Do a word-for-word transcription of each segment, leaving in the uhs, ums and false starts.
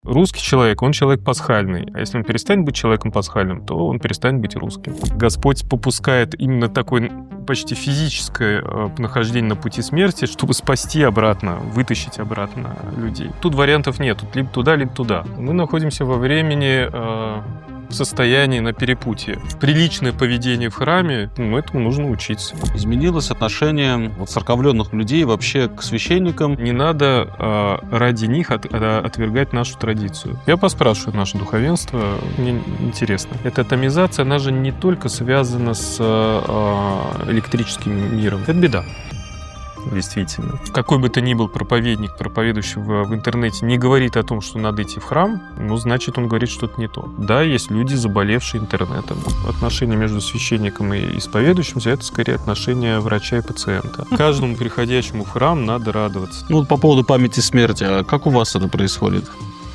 Русский человек, он человек пасхальный. А если он перестанет быть человеком пасхальным, то он перестанет быть русским. Господь попускает именно такое почти физическое нахождение на пути смерти, чтобы спасти обратно, вытащить обратно людей. Тут вариантов нет. Тут либо туда, либо туда. Мы находимся во времени... Э в состоянии на перепутье. Приличное поведение в храме, ну, этому нужно учиться. Изменилось отношение вот церковленных людей вообще к священникам. Не надо э, ради них от, от, отвергать нашу традицию. Я поспрашиваю наше духовенство, мне интересно. Эта атомизация, она же не только связана с э, электрическим миром. Это беда. Действительно. Какой бы то ни был проповедник, проповедующий в, в интернете, не говорит о том, что надо идти в храм, ну, значит, он говорит что-то не то. Да, есть люди, заболевшие интернетом. Отношения между священником и исповедующимся — это скорее отношения врача и пациента. Каждому приходящему в храм надо радоваться. Ну, вот по поводу памяти смерти, а как у вас это происходит?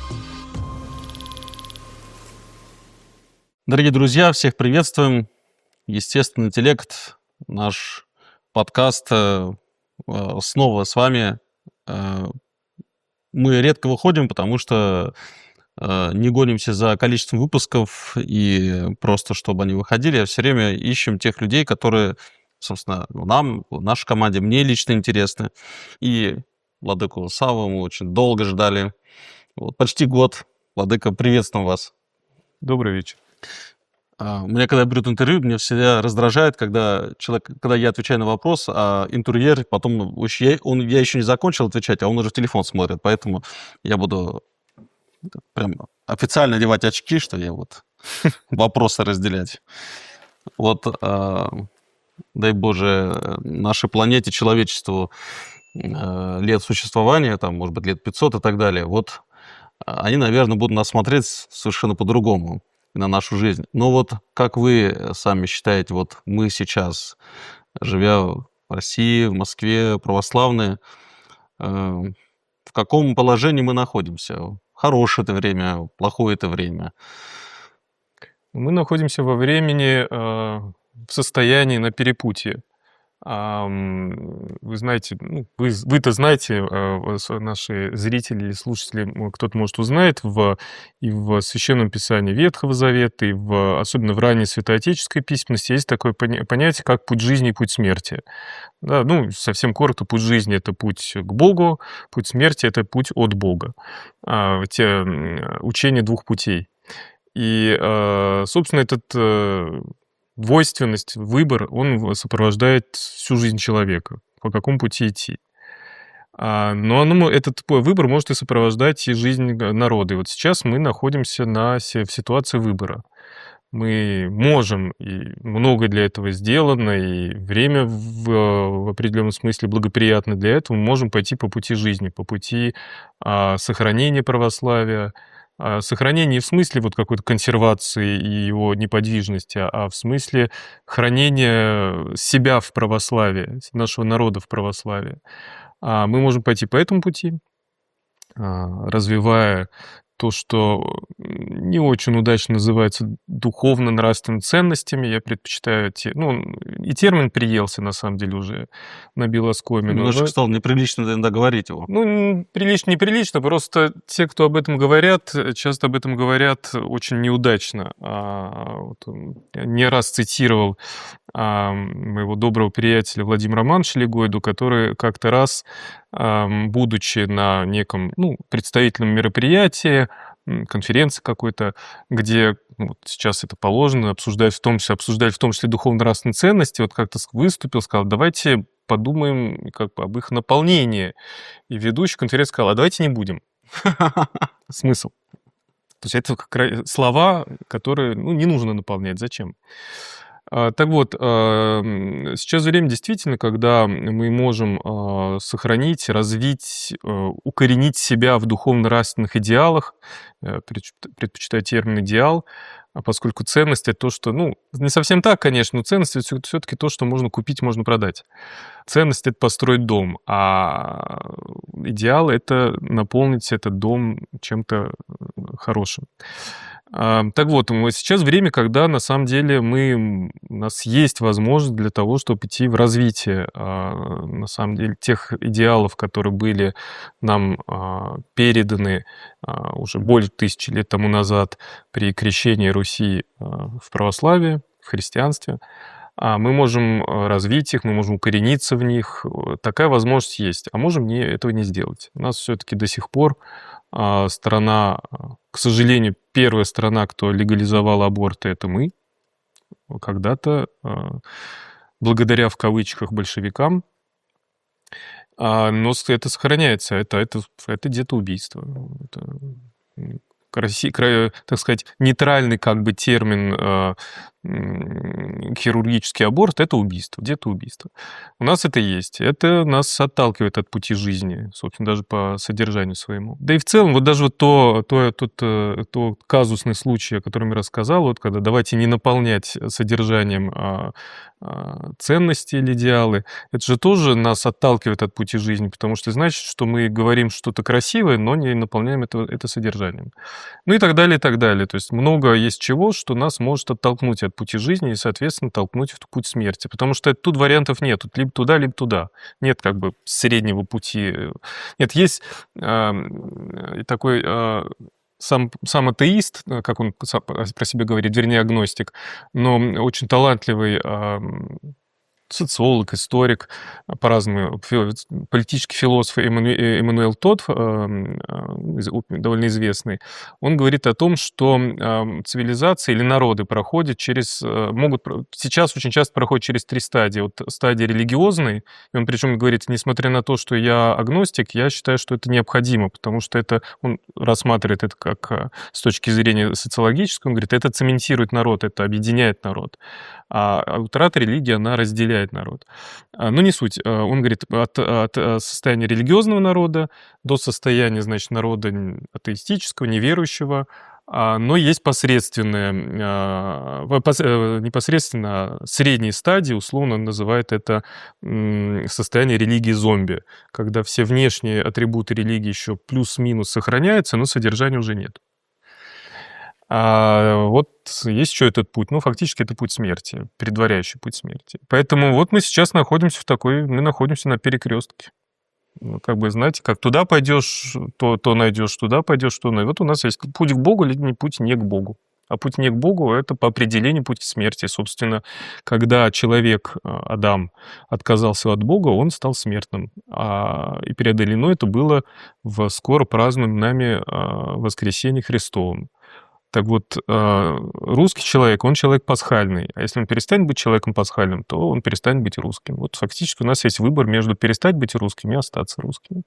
Дорогие друзья, всех приветствуем. Естественный интеллект, наш подкаст снова с вами. Мы редко выходим, потому что не гонимся за количеством выпусков и просто чтобы они выходили, а все время ищем тех людей, которые, собственно, нам, нашей команде, мне лично интересны. И владыку Савву мы очень долго ждали. Вот, почти год. Владыка, приветствуем вас. Добрый вечер. У меня, когда берут интервью, меня всегда раздражает, когда человек, когда я отвечаю на вопрос, а интервьюер потом, я, он, я еще не закончил отвечать, а он уже в телефон смотрит, поэтому я буду прям официально одевать очки, что я вот вопросы разделять. Вот, дай Боже, нашей планете, человечеству лет существования, там, может быть, лет пятьсот и так далее, вот они, наверное, будут нас смотреть совершенно по-другому на нашу жизнь. Но вот как вы сами считаете, вот мы сейчас, живя в России, в Москве, православные, э, в каком положении мы находимся? Хорошее это время, плохое это время? Мы находимся во времени, э, в состоянии на перепутье. Вы знаете, ну, вы, вы-то знаете, наши зрители или слушатели, кто-то, может, узнает в, и в Священном Писании Ветхого Завета, и в, особенно в ранней святоотеческой письменности есть такое понятие, как путь жизни и путь смерти. Да, ну, совсем коротко, путь жизни — это путь к Богу, путь смерти — это путь от Бога. А, те учения двух путей. И, собственно, этот... Двойственность, выбор, он сопровождает всю жизнь человека, по какому пути идти. Но оно, этот выбор может и сопровождать и жизнь народа. И вот сейчас мы находимся на, в ситуации выбора. Мы можем, и многое для этого сделано, и время в, в определенном смысле благоприятно для этого, мы можем пойти по пути жизни, по пути а, сохранения православия, сохранение не в смысле вот какой-то консервации и его неподвижности, а в смысле хранения себя в православии, нашего народа в православии. Мы можем пойти по этому пути, развивая то, что не очень удачно называется духовно-нравственными ценностями. Я предпочитаю... Те, ну, и термин приелся, на самом деле, уже на белоскоме. Немножко стало неприлично иногда говорить его. Ну, прилично, неприлично. Просто те, кто об этом говорят, часто об этом говорят очень неудачно. А, вот, я не раз цитировал а, моего доброго приятеля Владимира Романовича Легойду, который как-то раз, а, будучи на неком ну, представительном мероприятии, конференции какой-то, где ну, вот сейчас это положено, обсуждать в том числе, обсуждать в том числе духовно-нравственные ценности, вот как-то выступил, сказал, давайте подумаем как бы об их наполнении. И ведущий конференции сказал, а давайте не будем. Смысл? То есть это как слова, которые ну, не нужно наполнять. Зачем? Так вот, сейчас время действительно, когда мы можем сохранить, развить, укоренить себя в духовно-нравственных идеалах, предпочитаю термин «идеал», поскольку ценность — это то, что, ну, не совсем так, конечно, но ценность — это все-таки то, что можно купить, можно продать. Ценность — это построить дом, а идеал — это наполнить этот дом чем-то хорошим. А, Так вот, м, сейчас время, когда на самом деле мы, м, у нас есть возможность для того, чтобы идти в развитие, а, на самом деле, тех идеалов, которые были нам а, переданы а, уже более тысячи лет тому назад при крещении Руси а, в православии, в христианстве. А, Мы можем а, развить их, мы можем укорениться в них. Э, Такая возможность есть, а можем не, этого не сделать. У нас все-таки до сих пор а, страна, а, к сожалению, первая страна, кто легализовал аборты, это мы. Когда-то, а, благодаря в кавычках большевикам, а, но с- это сохраняется. Это, это, это где-то убийство. Это, м, краси- кра- так сказать, нейтральный как бы термин а, м, хирургический аборт — это убийство, где-то убийство. У нас это есть. Это нас отталкивает от пути жизни, собственно, даже по содержанию своему. Да и в целом, вот даже вот то, то, тот, э, то казусный случай, о котором я рассказал, вот когда давайте не наполнять содержанием а, а, ценности или идеалы, это же тоже нас отталкивает от пути жизни, потому что значит, что мы говорим что-то красивое, но не наполняем это, это содержанием. Ну и так далее, и так далее. То есть много есть чего, что нас может оттолкнуть от пути жизни и, соответственно, толкнуть в путь смерти. Потому что тут вариантов нет. Тут либо туда, либо туда. Нет как бы среднего пути. Нет, есть а, м, такой а, сам, сам атеист, э, как он сам про себя говорит, вернее, агностик, но очень талантливый а, м, социолог, историк, а, по-разному, фи- политический философ Эмману- э, Эммануэл Тодд, эм, э, из- у- довольно известный, он говорит о том, что ам, цивилизации или народы проходят через, э, могут, про- сейчас очень часто проходят через три стадии. Вот стадия религиозной, и он причем говорит, несмотря на то, что я агностик, я считаю, что это необходимо, потому что это, он рассматривает это как э, с точки зрения социологической, он говорит, это цементирует народ, это объединяет народ. А а утрата религии, она разделяет народ. А, Но не суть. А, Он говорит, от, от, э, состояния религиозного народа до состояния, значит, народа н- атеистического, неверующего, а, но есть посредственные, а, в- пос- э, непосредственно средние стадии, условно он называет это м, состояние религии зомби, когда все внешние атрибуты религии еще плюс-минус сохраняются, но содержания уже нет. А вот есть еще этот путь. Ну, фактически это путь смерти, предваряющий путь смерти. Поэтому вот мы сейчас находимся в такой, мы находимся на перекрестке. Ну, как бы, знаете, как туда пойдешь, то, то найдешь, туда пойдешь, то найдешь. Вот у нас есть путь к Богу или не путь не к Богу. А путь не к Богу — это по определению путь к смерти. Собственно, когда человек, э, Адам, отказался от Бога, он стал смертным. А, и преодолено это было в скоро празднуемом нами а, воскресенье Христовом. Так вот, а, русский человек, он человек пасхальный. А если он перестанет быть человеком пасхальным, то он перестанет быть русским. Вот фактически у нас есть выбор между перестать быть русским и остаться русским.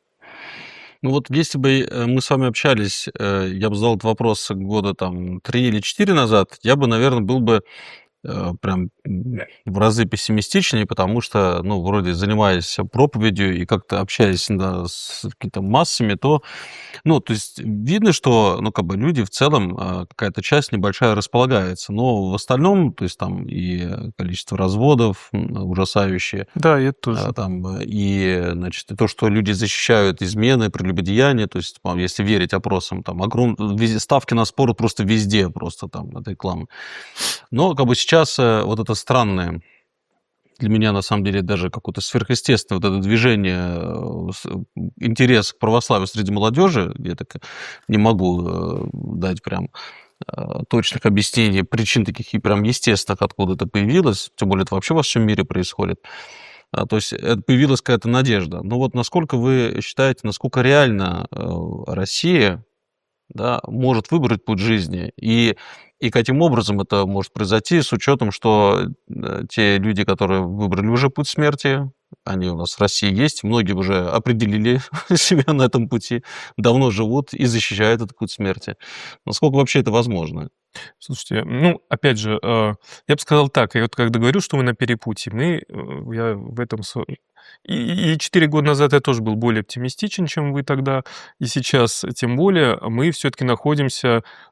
Ну вот если бы э, мы с вами общались, э, я бы задал этот вопрос года там три или четыре назад, я бы, наверное, был бы э, прям м, в разы пессимистичнее, потому что, ну, вроде занимаясь проповедью и как-то общаясь да, с какими-то массами, то ну, то есть видно, что, ну, как бы люди в целом, а, какая-то часть небольшая располагается, но в остальном, то есть там и количество разводов м, ужасающее, Да, и это а, тоже. там, э, и, значит, и то, что люди защищают измены, прелюбодеяния, то есть, там, если верить опросам, там, огром... везде- ставки на спорт просто везде, просто там, от рекламы. Но, как бы сейчас э, вот это странное, для меня, на самом деле, даже какое-то сверхъестественное вот это движение, э, с- интерес к православию среди молодежи, я так не могу э, дать прям э, точных объяснений, причин таких и прям естественных, откуда это появилось, тем более это вообще во всем мире происходит. А, То есть это появилась какая-то надежда. Но вот насколько вы считаете, насколько реально э, Россия да, может выбрать путь жизни. И, и каким образом это может произойти, с учетом, что э, те люди, которые выбрали уже путь смерти, они у нас в России есть, многие уже определили себя на этом пути, давно живут и защищают этот путь смерти. Насколько вообще это возможно? Слушайте, ну, опять же, э, я бы сказал так, я вот когда говорю, что мы на перепутье, мы, э, я в этом... со- И, и четыре года назад я тоже был более оптимистичен, чем вы тогда, и сейчас тем более мы все-таки находимся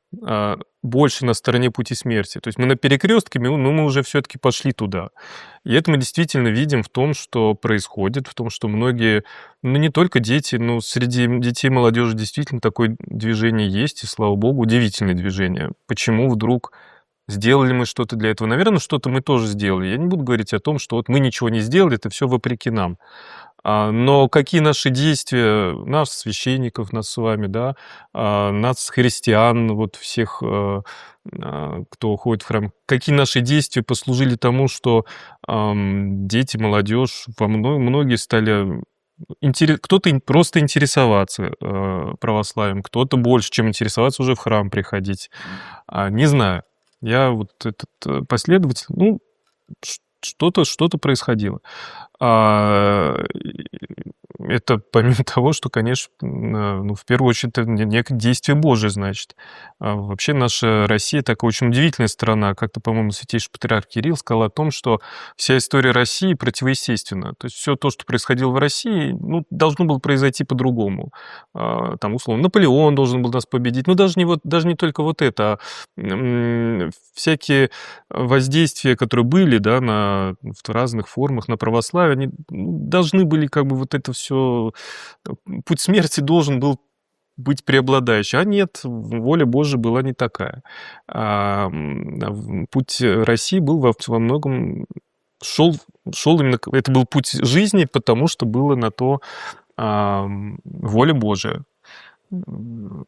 а, больше на стороне пути смерти. То есть мы на перекрестке, но мы уже все-таки пошли туда. И это мы действительно видим в том, что происходит, в том, что многие, ну не только дети, но среди детей и молодежи действительно такое движение есть, и слава богу, удивительное движение. Почему вдруг сделали мы что-то для этого? Наверное, что-то мы тоже сделали. Я не буду говорить о том, что вот мы ничего не сделали, это все вопреки нам. А, Но какие наши действия, нас, священников, нас с вами, да, а, нас, христиан, вот всех, э, а, кто ходит в храм, какие наши действия послужили тому, что ам, дети, молодежь, во мно- многие стали интере- кто-то ин- просто интересоваться э, православием, кто-то больше, чем интересоваться, уже в храм приходить. А, Не знаю. Я вот этот э, последователь, ну, ш- что-то, что-то происходило. А, и Это помимо того, что, конечно, н- ну, в первую очередь, это не- некое действие Божие, значит. А вообще наша Россия такая очень удивительная страна. Как-то, по-моему, святейший патриарх Кирилл сказал о том, что вся история России противоестественна. То есть все то, что происходило в России, ну, должно было произойти по-другому. А, Там, условно, Наполеон должен был нас победить. Ну, даже не, вот, даже не только вот это, а м, всякие воздействия, которые были, да, на, в разных формах на православие, они ну, должны были как бы вот это все... Путь смерти должен был быть преобладающий. А нет, воля Божия была не такая. А, м, а в- путь России был во, во многом... Шел, шел именно... к- Это был путь жизни, потому что было на то а, м, воля Божия. М,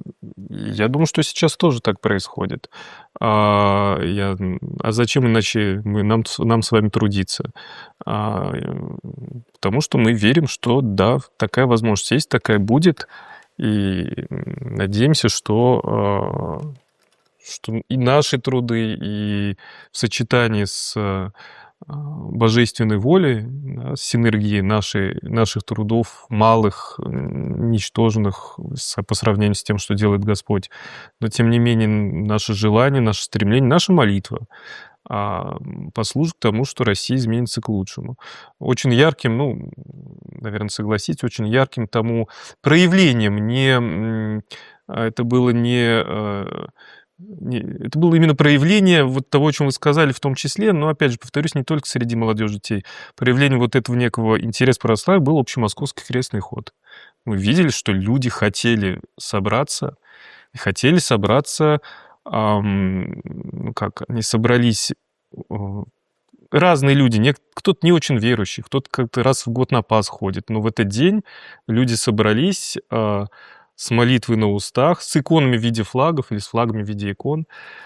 Я думаю, что сейчас тоже так происходит. А, я, а зачем иначе мы, нам, с- нам с вами трудиться? А, э, Потому что мы верим, что да, такая возможность есть, такая будет. И м, надеемся, что, а, что и наши труды, и в сочетании с а, божественной волей, да, с синергией нашей, наших трудов, малых, м, ничтожных с- по сравнению с тем, что делает Господь. Но, тем не менее, наше желание, наше стремление, наша молитва а, м, послужит к тому, что Россия изменится к лучшему. Очень ярким, ну, наверное, согласитесь, очень ярким тому проявлением не... м, а, Это было не... э, не- Это было именно проявление вот того, о чем вы сказали, в том числе, но, опять же, повторюсь, не только среди молодежи детей. Проявление вот этого некого интереса православия был общемосковский крестный ход. Мы видели, что люди хотели собраться, и хотели собраться, ам, ну как, они собрались, э, разные люди, нек- кто-то не очень верующий, кто-то как-то раз в год на Пасху ходит, но в этот день люди собрались а, с молитвой на устах, с иконами в виде флагов или с флагами в виде икон,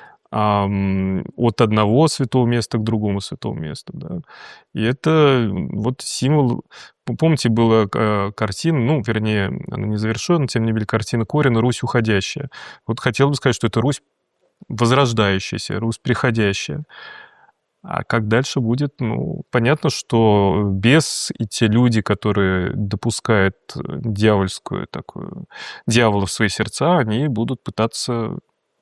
ам, от одного святого места к другому святому месту, да. И это вот символ... П- Помните, была э, картина, ну, вернее, она не завершена, тем не менее, картина Корина «Русь уходящая». Вот хотел бы сказать, что это Русь возрождающаяся, Русь приходящая. А как дальше будет? Ну, понятно, что бес и те люди, которые допускают э, дьявольскую такую, дьявола в свои сердца, они будут пытаться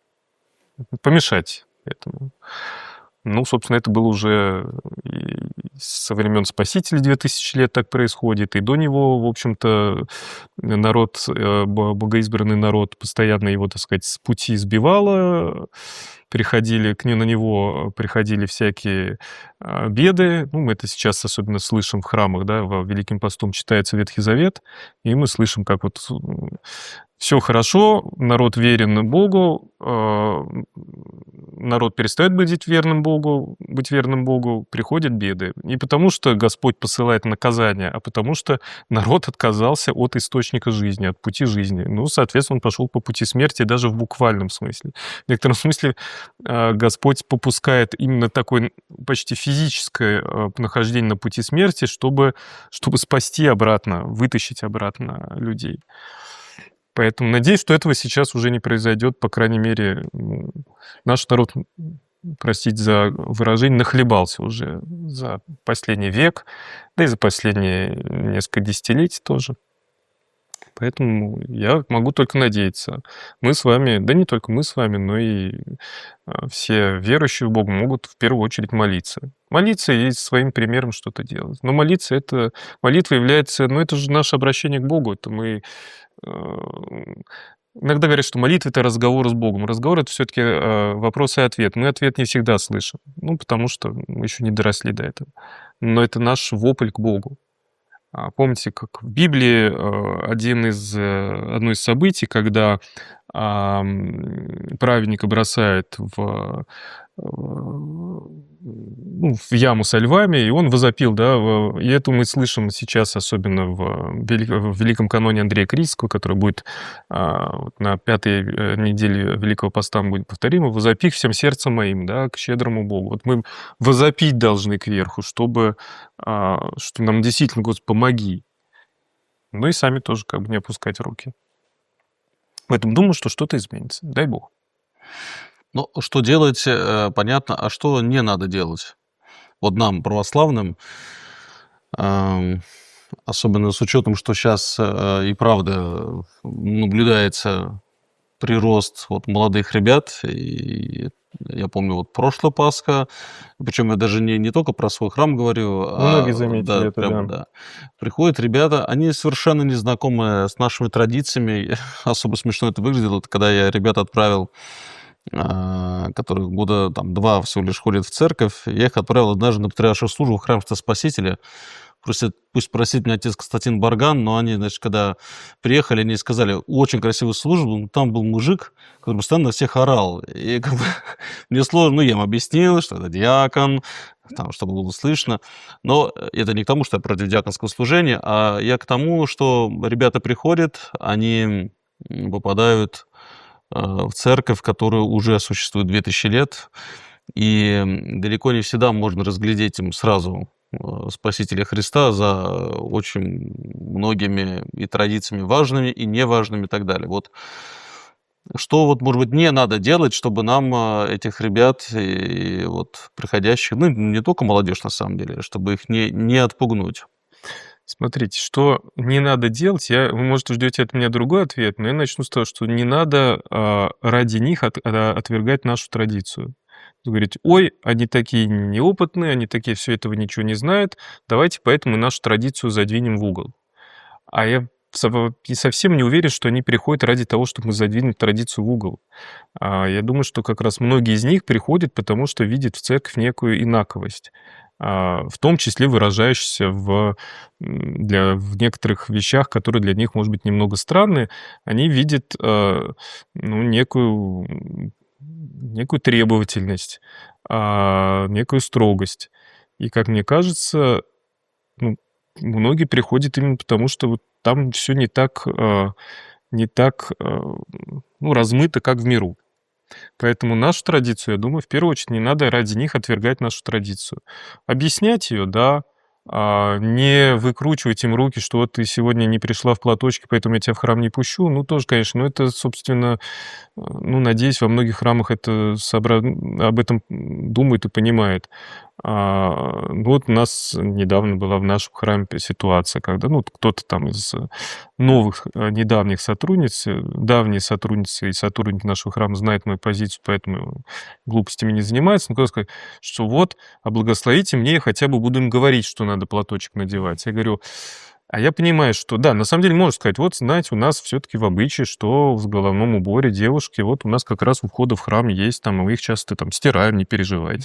помешать этому. Ну, собственно, это было уже и со времен Спасителя две тысячи лет так происходит, и до него, в общем-то, народ, э, бо- богоизбранный народ постоянно его, так сказать, с пути сбивало, приходили к нему, на него приходили всякие а, беды. Ну, мы это сейчас особенно слышим в храмах, да, во Великим постом читается Ветхий Завет, и мы слышим, как вот все хорошо, народ верен Богу, а, народ перестает быть верным Богу, быть верным Богу, приходят беды. Не потому, что Господь посылает наказание, а потому, что народ отказался от источника жизни, от пути жизни. Ну, соответственно, он пошел по пути смерти даже в буквальном смысле. В некотором смысле а, Господь попускает именно такое почти физическое а, нахождение на пути смерти, чтобы, чтобы спасти обратно, вытащить обратно людей. Поэтому надеюсь, что этого сейчас уже не произойдет, по крайней мере, ну, наш народ, простите за выражение, нахлебался уже за последний век, да и за последние несколько десятилетий тоже. Поэтому я могу только надеяться. Мы с вами, да не только мы с вами, но и а, все верующие в Бога могут в первую очередь молиться. Молиться и своим примером что-то делать. Но молиться это, молитва является, ну это же наше обращение к Богу. Это мы э, Иногда говорят, что молитва — это разговор с Богом. Разговор — это все-таки э, вопрос и ответ. Мы ответ не всегда слышим, ну, потому что мы еще не доросли до этого. Но это наш вопль к Богу. А помните, как в Библии э, один из, э, одно из событий, когда а, м, праведника бросает в, э, ну, в яму со львами, и он возопил, да, в- и это мы слышим сейчас, особенно в, Вели- в Великом каноне Андрея Критского, который будет а, вот на пятой э, неделе Великого Поста будет повторимо: «Возопи всем сердцем моим, да, к щедрому Богу». Вот мы возопить должны кверху, чтобы, а, что нам действительно, Господи, помоги. Ну и сами тоже как бы не опускать руки. Поэтому думаю, что что-то изменится. Дай Бог. Ну, что делать, э, понятно, а что не надо делать? Вот нам, православным, ам, особенно с учетом, что сейчас и правда наблюдается прирост вот молодых ребят. И я помню, вот прошлая Пасха, причем я даже не, не только про свой храм говорю, Многие а заметили да, это, прямо, да. да. Приходят ребята, они совершенно не знакомы с нашими традициями. Особо смешно это выглядело, это когда я ребят отправил, а, которые года там два всего лишь ходят в церковь, я их отправил однажды на патриаршую службу в храм Христа Спасителя. Просят, пусть простит меня отец Константин Барган, но они, значит, когда приехали, они сказали: очень красивая служба, но там был мужик, который постоянно на всех орал. И как бы мне сложно, ну, я им объяснил, что это диакон, там, чтобы было слышно. Но это не к тому, что я против диаконского служения, а я к тому, что ребята приходят, они попадают э, в церковь, которая уже существует две тысячи лет, и далеко не всегда можно разглядеть им сразу э, Спасителя Христа за очень многими и традициями важными, и неважными, и так далее. Вот что вот, может быть, не надо делать, чтобы нам э, этих ребят и вот приходящих, ну, не только молодежь, на самом деле, чтобы их не, не отпугнуть? Смотрите, что не надо делать, я, вы, может, ждете от меня другой ответ, но я начну с того, что не надо а, ради них от- а, отвергать нашу традицию. Говорить: ой, они такие неопытные, они такие все этого ничего не знают, давайте поэтому нашу традицию задвинем в угол. А я со- и совсем не уверен, что они приходят ради того, чтобы мы задвинули традицию в угол. А, Я думаю, что как раз многие из них приходят, потому что видят в церковь некую инаковость, а, в том числе выражающуюся в, м, для, в некоторых вещах, которые для них, может быть, немного странные. Они видят э, ну, некую, м, некую требовательность, а, некую строгость. И, как мне кажется, ну, многие приходят именно потому, что вот там все не так, э, не так э, ну, размыто, как в миру. Поэтому нашу традицию, я думаю, в первую очередь не надо ради них отвергать нашу традицию. Объяснять ее, да, а, не выкручивать им руки, что вот ты сегодня не пришла в платочке, поэтому я тебя в храм не пущу. Ну, тоже, конечно, но это, собственно, э, ну, надеюсь, во многих храмах это собра- об этом думают и понимают. А, ну, вот у нас недавно была в нашем храме ситуация, когда, ну, кто-то там из э, новых, э, недавних сотрудниц, э, давние сотрудницы и сотрудники нашего храма знают мою позицию, поэтому глупостями не занимаются. Но кто сказать, что вот, а благословите мне, я хотя бы буду им говорить, что надо платочек надевать. Я говорю, а я понимаю, что да, на самом деле можно сказать, вот, знаете, у нас все-таки в обычае, что в головном уборе девушки, вот у нас как раз у входа в храм есть, там, и мы их часто там стираем, не переживайте.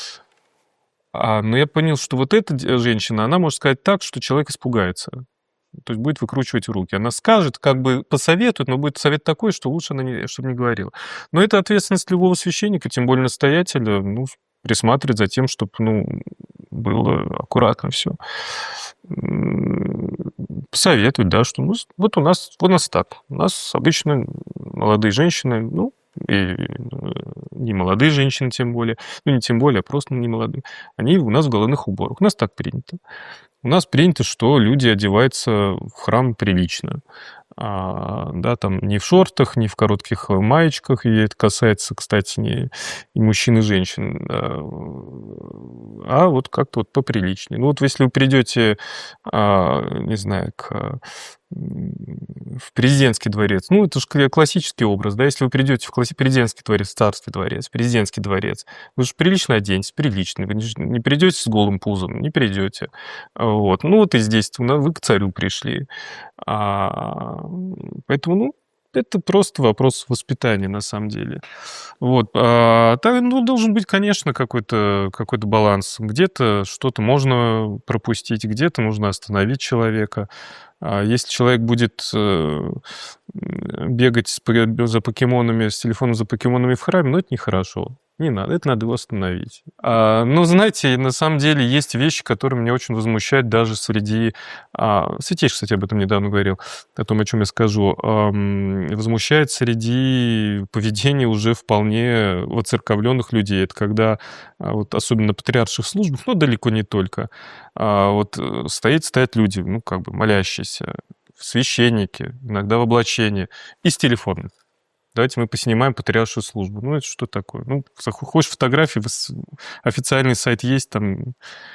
А, но я понял, что вот эта д- женщина, она может сказать так, что человек испугается. То есть будет выкручивать руки. Она скажет, как бы посоветует, но будет совет такой, что лучше она не, чтобы не говорила. Но это ответственность любого священника, тем более настоятеля, ну, присматривать за тем, чтобы, ну, было аккуратно все. Посоветовать, да, что ну, с- вот у нас, у нас так. У нас обычно молодые женщины, ну, и э, не молодые женщины тем более, ну, не тем более, а просто не молодые, они у нас в головных уборах. У нас так принято. У нас принято, что люди одеваются в храм прилично. А, да, там не в шортах, не в коротких э, маечках, и это касается, кстати, не и мужчин, и женщин, а а вот как-то вот поприличнее. Ну вот если вы придете, а, не знаю, к, м, в президентский дворец, ну это же классический образ, да, если вы придете в класси- президентский дворец, царский дворец, президентский дворец, вы же прилично оденетесь, прилично, вы не ж- не придете с голым пузом, не придете. Вот. Ну вот и здесь у нас- вы к царю пришли. А, поэтому, ну, это просто вопрос воспитания, на самом деле. Вот. А, так, ну, должен быть, конечно, какой-то, какой-то баланс. Где-то что-то можно пропустить, где-то нужно остановить человека. А если человек будет э, бегать с, за покемонами, с телефоном за покемонами в храме, ну, это нехорошо. Не надо, это надо его остановить. А, но, знаете, на самом деле есть вещи, которые меня очень возмущают даже среди... А, Святейший, кстати, об этом недавно говорил, о том, о чем я скажу. А, возмущает среди поведения уже вполне воцерковленных людей. Это когда, а, вот, особенно на патриарших службах, ну, далеко не только, а, вот стоит, стоят люди, ну, как бы молящиеся, священники, иногда в облачении, и с телефоном. Давайте мы поснимаем патриаршую службу. Ну, это что такое? Ну, хочешь фотографии, официальный сайт есть там.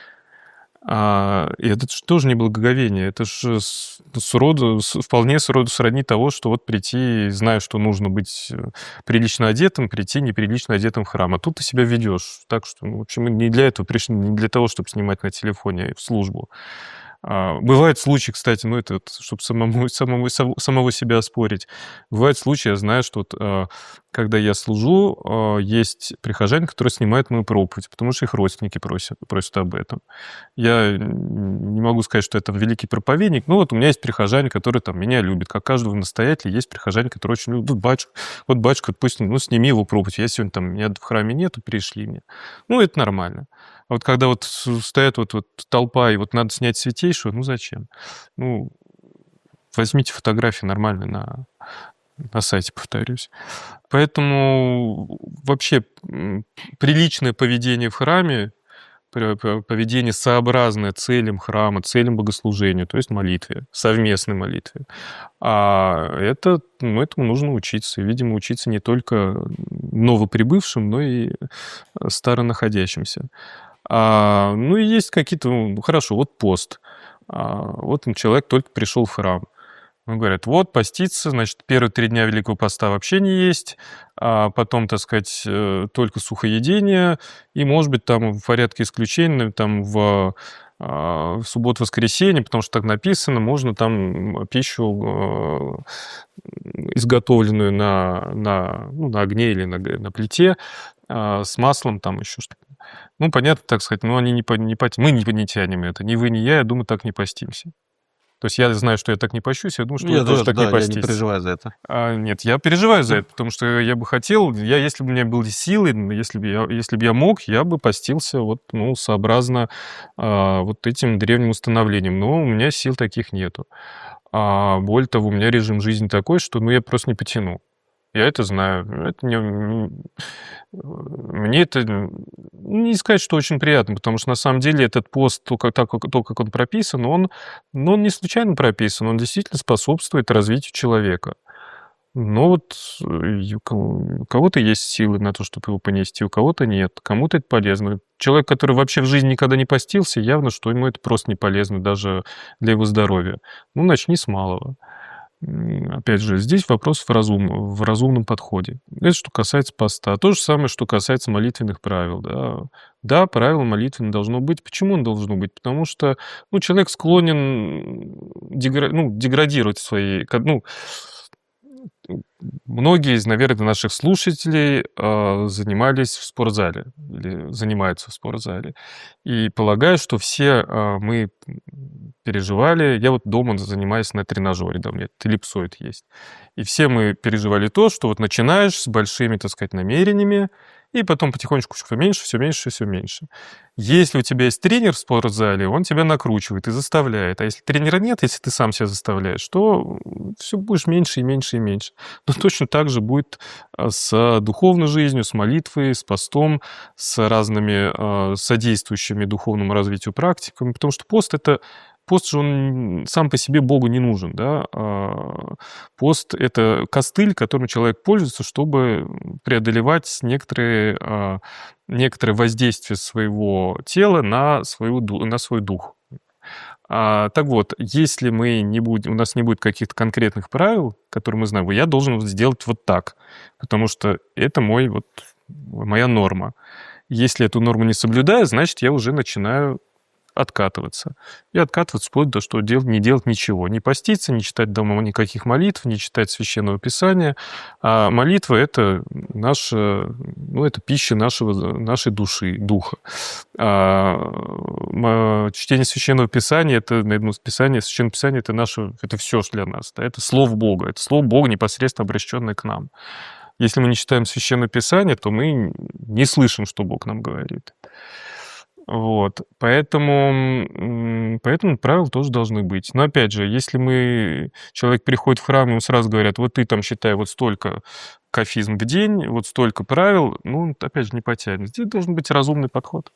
А, и это же тоже не благоговение. Это же сроду, вполне сроду сродни того, что вот прийти, зная, что нужно быть прилично одетым, прийти неприлично одетым в храм. А тут ты себя ведешь. Так что, ну, в общем, мы не для этого пришли, не для того, чтобы снимать на телефоне в службу. А, бывают случаи, кстати, ну это вот, чтобы самому, самому, самого себя оспорить. Бывают случаи, я знаю, что вот, а, когда я служу, а, есть прихожане, которые снимают мою проповедь, потому что их родственники просят, просят об этом. Я не могу сказать, что это великий проповедник, но вот у меня есть прихожане, которые там меня любят. Как каждого настоятеля есть прихожане, которые очень любят. Вот батюшка, вот батюшка, пусть, ну, сними его проповедь. Я сегодня там, меня в храме нету, пришли мне. Ну, это нормально. А вот когда вот стоит вот, вот толпа, и вот надо снять святейшую, ну зачем? Ну, возьмите фотографии нормальные на, на сайте, повторюсь. Поэтому вообще приличное поведение в храме, поведение сообразное целям храма, целям богослужения, то есть молитве, совместной молитве. А это, ну, этому нужно учиться. И, видимо, учиться не только новоприбывшим, но и старонаходящимся. А, ну и есть какие-то, ну, хорошо, вот пост. А, вот человек только пришел в храм. Ну, говорят, вот, поститься, значит, первые три дня Великого Поста вообще не есть, а потом, так сказать, только сухоедение, и, может быть, там в порядке исключения, там в, в субботу-воскресенье, потому что так написано, можно там пищу изготовленную на, на, ну, на огне или на, на плите с маслом, там еще что-то. Ну, понятно, так сказать, но они не, не, мы не, не тянем это, ни вы, ни я, я думаю, так не постимся. То есть я знаю, что я так не пощусь, я думаю, что я вы тоже так да, не поститесь. Я не переживаю за это. А, нет, я переживаю за это, потому что я бы хотел, я, если бы у меня были силы, если бы я, если бы я мог, я бы постился вот, ну, сообразно а, вот этим древним установлением. Но у меня сил таких нету. А более того, у меня режим жизни такой, что, ну, я просто не потяну. Я это знаю. Это не... Мне это не сказать, что очень приятно, потому что на самом деле этот пост, только так, то, как он прописан, он, но он не случайно прописан, он действительно способствует развитию человека. Но вот у кого-то есть силы на то, чтобы его понести, у кого-то нет. Кому-то это полезно. Человек, который вообще в жизни никогда не постился, явно, что ему это просто не полезно даже для его здоровья. Ну, начни с малого. Опять же, здесь вопрос в, разум, в разумном подходе. Это что касается поста. То же самое, что касается молитвенных правил. Да, да, правило молитвенное должно быть. Почему оно должно быть? Потому что, ну, человек склонен дегра... ну, деградировать в своей... Ну, многие из, наверное, наших слушателей э, занимались в спортзале или занимаются в спортзале. И полагаю, что все э, мы переживали... Я вот дома занимаюсь на тренажере, да, у меня эллипсоид есть. И все мы переживали то, что вот начинаешь с большими, так сказать, намерениями, и потом потихонечку все меньше, все меньше, все меньше. Если у тебя есть тренер в спортзале, он тебя накручивает и заставляет. А если тренера нет, если ты сам себя заставляешь, то все будешь меньше и меньше и меньше. Но точно так же будет с духовной жизнью, с молитвой, с постом, с разными содействующими духовному развитию практиками. Потому что пост — это... Пост же он сам по себе Богу не нужен, да. Пост — это костыль, которым человек пользуется, чтобы преодолевать некоторые, некоторые воздействия своего тела на, свою, на свой дух. Так вот, если мы не будем, у нас не будет каких-то конкретных правил, которые мы знаем, я должен сделать вот так, потому что это мой, вот, моя норма. Если эту норму не соблюдаю, значит, я уже начинаю откатываться. И откатываться вплоть до что делать, не делать ничего. Не поститься, не читать дома никаких молитв, не читать Священного Писания. А молитва — это наша, ну, это пища нашего, нашей души, духа. А чтение Священного Писания — это, ну, Писание, Священное Писание — это наше, это все для нас. Да? Это Слово Бога. Это Слово Бога, непосредственно обращенное к нам. Если мы не читаем Священное Писание, то мы не слышим, что Бог нам говорит. Вот, поэтому, поэтому правила тоже должны быть. Но опять же, если мы, человек приходит в храм, ему сразу говорят, вот ты там считай вот столько кафизм в день, вот столько правил, ну, опять же, не потянет. Здесь должен быть разумный подход.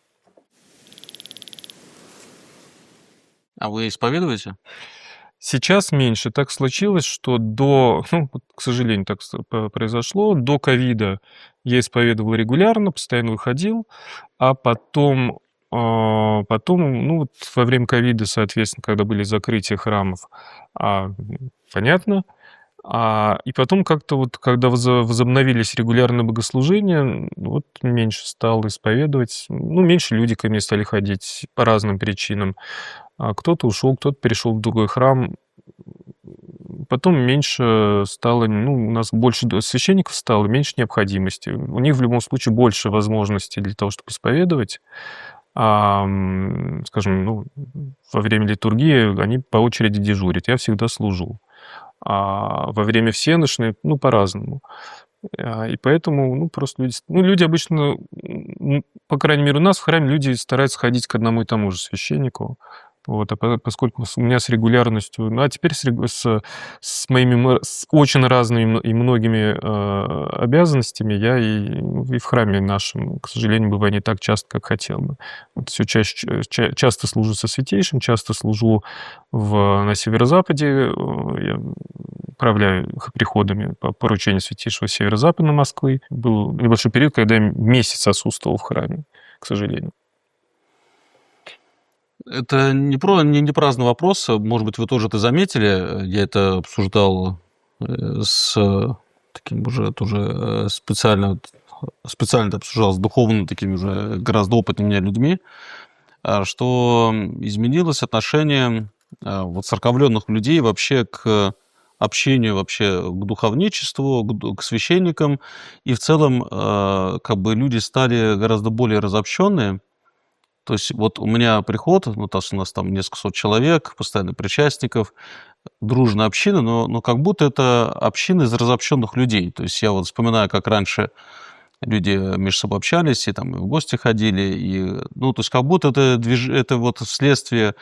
А вы исповедуете? Сейчас меньше. Так случилось, что до, ну, к сожалению, так произошло, до ковида я исповедовал регулярно, постоянно выходил, а потом... Потом, ну, вот во время ковида, соответственно, когда были закрытия храмов, а, понятно. А, и потом как-то вот, когда возобновились регулярные богослужения, вот меньше стал исповедовать. Ну, меньше люди ко мне стали ходить по разным причинам. А кто-то ушел, кто-то перешел в другой храм. Потом меньше стало, ну, у нас больше священников стало, меньше необходимости. У них в любом случае больше возможностей для того, чтобы исповедовать. А, скажем, ну, во время литургии они по очереди дежурят, я всегда служу. А во время всенощной, ну, по-разному. И поэтому, ну, просто люди... Ну, люди обычно, по крайней мере, у нас в храме люди стараются ходить к одному и тому же священнику. Вот, а поскольку у меня с регулярностью, ну, а теперь с, с, с моими с очень разными и многими э, обязанностями я и, и в храме нашем, к сожалению, бываю не так часто, как хотел бы. Вот все чаще, ча, часто служу со Святейшим, часто служу в, на северо-западе, я управляю приходами по поручению Святейшего северо-запада Москвы. Был небольшой период, когда я месяц отсутствовал в храме, к сожалению. Это не, про, не, не праздный вопрос, может быть, вы тоже это заметили. Я это обсуждал с таким уже тоже специально, специально это обсуждал с духовными, такими уже гораздо опытными меня людьми, что изменилось отношение вот церковленных людей вообще к общению, вообще к духовничеству, к, к священникам, и в целом как бы люди стали гораздо более разобщенные. То есть вот у меня приход, ну, то есть у нас там несколько сот человек, постоянно причастников, дружная община, но, но как будто это община из разобщенных людей. То есть я вот вспоминаю, как раньше люди между собой общались, и там и в гости ходили, и, ну, то есть как будто это, движ... это вот вследствие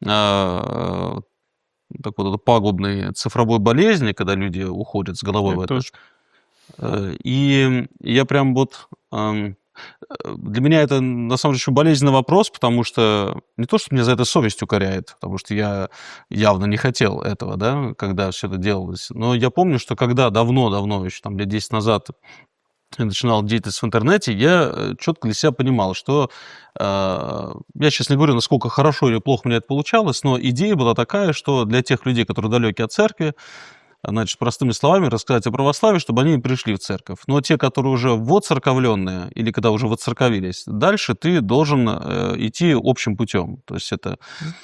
э, такой вот пагубной цифровой болезни, когда люди уходят с головой это в это. Тоже. И я прям вот... Э, Для меня это, на самом деле, очень болезненный вопрос, потому что не то, что меня за это совесть укоряет, потому что я явно не хотел этого, да, когда все это делалось. Но я помню, что когда давно-давно, еще там лет десять назад, я начинал деятельность в интернете, я четко для себя понимал, что э, я сейчас не говорю, насколько хорошо или плохо у меня это получалось, но идея была такая, что для тех людей, которые далеки от церкви, значит, простыми словами рассказать о православии, чтобы они пришли в церковь. Но те, которые уже воцерковленные, или когда уже воцерковились, дальше ты должен э, идти общим путем. То есть это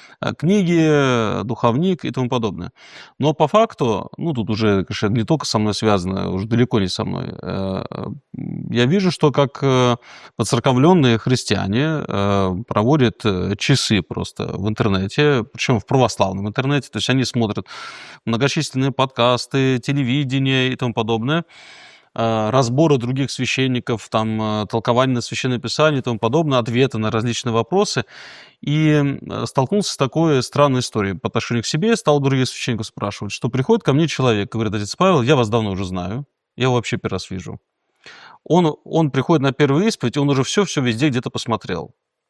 книги, духовник и тому подобное. Но по факту, ну, тут уже, конечно, не только со мной связано, уже далеко не со мной, э, я вижу, что как воцерковленные христиане э, проводят часы просто в интернете, причем в православном интернете, то есть они смотрят многочисленные подкасты, телевидение и тому подобное, разборы других священников, там, толкование на Священное Писание и тому подобное, ответы на различные вопросы. И столкнулся с такой странной историей. По отношению к себе стал других священников спрашивать, что приходит ко мне человек, говорит: отец Павел, я вас давно уже знаю, я его вообще первый раз вижу. Он, он приходит на первую исповедь, он уже все-все везде где-то посмотрел.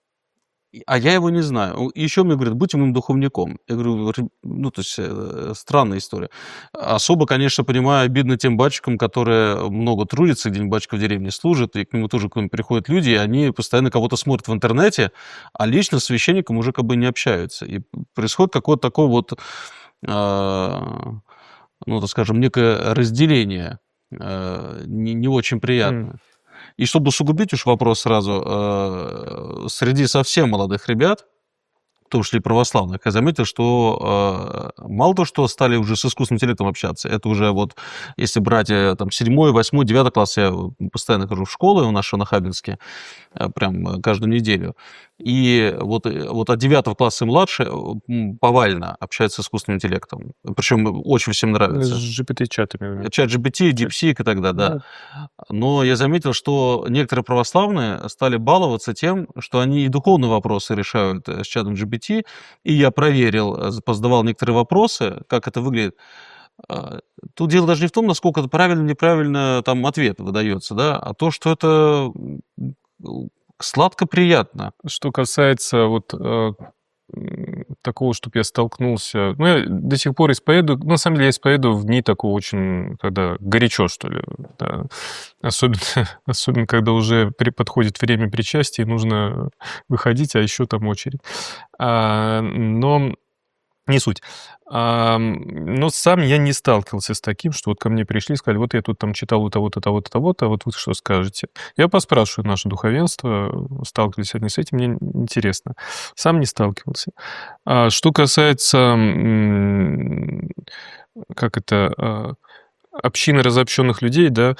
А я его не знаю. И еще мне говорят, будь моим духовником. Я говорю, ну, то есть, странная история. Особо, конечно, понимаю, обидно тем батюшкам, которые много трудятся, где-нибудь батюшка в деревне служит, и к нему тоже к нему приходят люди, и они постоянно кого-то смотрят в интернете, а лично с священником уже как бы не общаются. И происходит какое-то такое вот, ну, так скажем, некое разделение, не, не очень приятное. Mm. И чтобы усугубить уж вопрос сразу, среди совсем молодых ребят, в том числе и православных, я заметил, что э, мало того, что стали уже с искусственным интеллектом общаться, это уже вот, если брать э, там седьмой, восьмой, девятый класс, я постоянно хожу в школы у нас в Нахабинске, э, прям каждую неделю, и вот, э, вот от девятого класса и младше м, повально общаются с искусственным интеллектом, причем очень всем С нравится. джи пи ти-чатами. Чат джи пи ти, DeepSeek и так далее, да. Но я заметил, что некоторые православные стали баловаться тем, что они и духовные вопросы решают э, с чатом джи пи ти, и я проверил, э, позадавал некоторые вопросы, как это выглядит. А, Тут дело даже не в том, насколько это правильно-неправильно там ответ выдается, да, а то, что это м, сладко приятно. Что касается вот э, м, такого, чтобы я столкнулся... Ну, я до сих пор исповедую... Ну, на самом деле, я исповедую в дни такого очень, когда горячо, что ли. Да. Особенно, особенно, когда уже при, подходит время причастия, и нужно выходить, а еще там очередь. А, но не суть. А, но сам я не сталкивался с таким, что вот ко мне пришли и сказали, вот я тут там читал у того-то, того-то, того-то, а вот вы что скажете? Я поспрашиваю наше духовенство, сталкивались они с этим, мне интересно. Сам не сталкивался. А что касается, м, как это, а, общины разобщенных людей, да,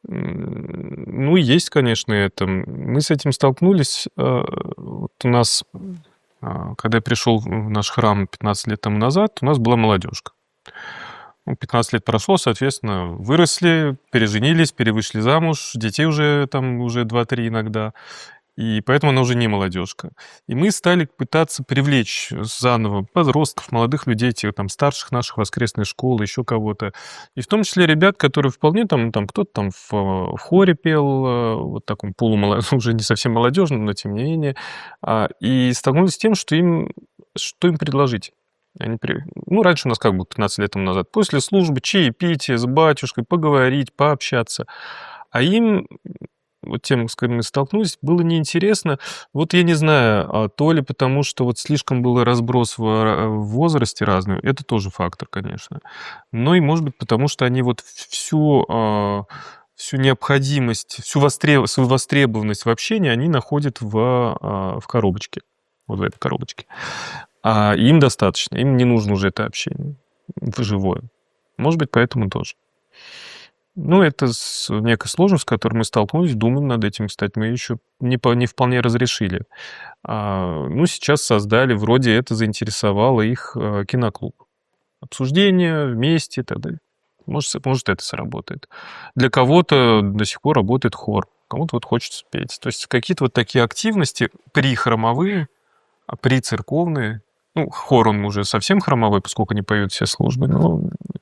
м, ну, есть, конечно, это. Мы с этим столкнулись. а, Вот у нас, а, когда я пришел в наш храм пятнадцать лет тому назад, у нас была молодежка. Ну, пятнадцать лет прошло, соответственно, выросли, переженились, перевышли замуж, детей уже там уже два-три иногда. И поэтому она уже не молодежка. И мы стали пытаться привлечь заново подростков, молодых людей, тех там старших наших воскресной школы, еще кого-то. И в том числе ребят, которые вполне там, там кто-то там в, в хоре пел, э, вот таком полумолодежном, уже не совсем молодежном, но тем не менее. А, И столкнулись с тем, что им, что им предложить. Они при... Ну, раньше у нас как бы пятнадцать лет тому назад. После службы чаепитие с батюшкой, поговорить, пообщаться. А им, вот тем, с которыми мы столкнулись, было неинтересно. Вот я не знаю, а то ли потому, что вот слишком был разброс в, ра- в возрасте разный, это тоже фактор, конечно. Но и, может быть, потому что они вот всю, а, всю необходимость, всю востреб... свою востребованность в общении они находят в, а, в коробочке, вот в этой коробочке. А им достаточно, им не нужно уже это общение в живое. Может быть, поэтому тоже. Ну, это с- некая сложность, с которой мы столкнулись, думаем над этим, кстати, мы еще не, по- не вполне разрешили. А, ну, сейчас создали, вроде это заинтересовало их э, киноклуб. Обсуждение вместе и так далее. Может, с- может, это сработает. Для кого-то до сих пор работает хор, кому-то вот хочется петь. То есть какие-то вот такие активности прихромовые, а прицерковные, ну, хор он уже совсем хромовой, поскольку не поют все службы, но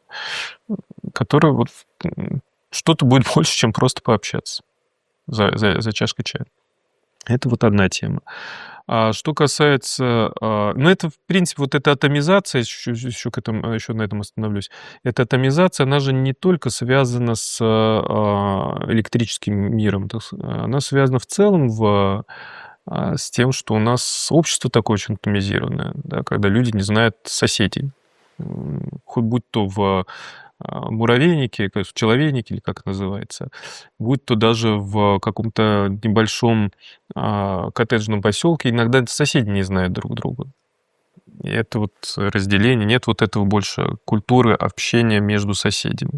которые вот м, что-то будет больше, чем просто пообщаться за, за, за чашкой чая. Это вот одна тема. А что касается... а, Ну, это, в принципе, вот эта атомизация, еще, еще, к этому, еще на этом остановлюсь. Эта атомизация, она же не только связана с а, электрическим миром, так с- она связана в целом в, а, с тем, что у нас общество такое очень атомизированное, да, когда люди не знают соседей. М, Хоть будь то в а, муравейнике, как в человейнике, или как это называется, будь то даже в каком-то небольшом а, коттеджном поселке, иногда соседи не знают друг друга. И это вот разделение, нет вот этого больше культуры общения между соседями,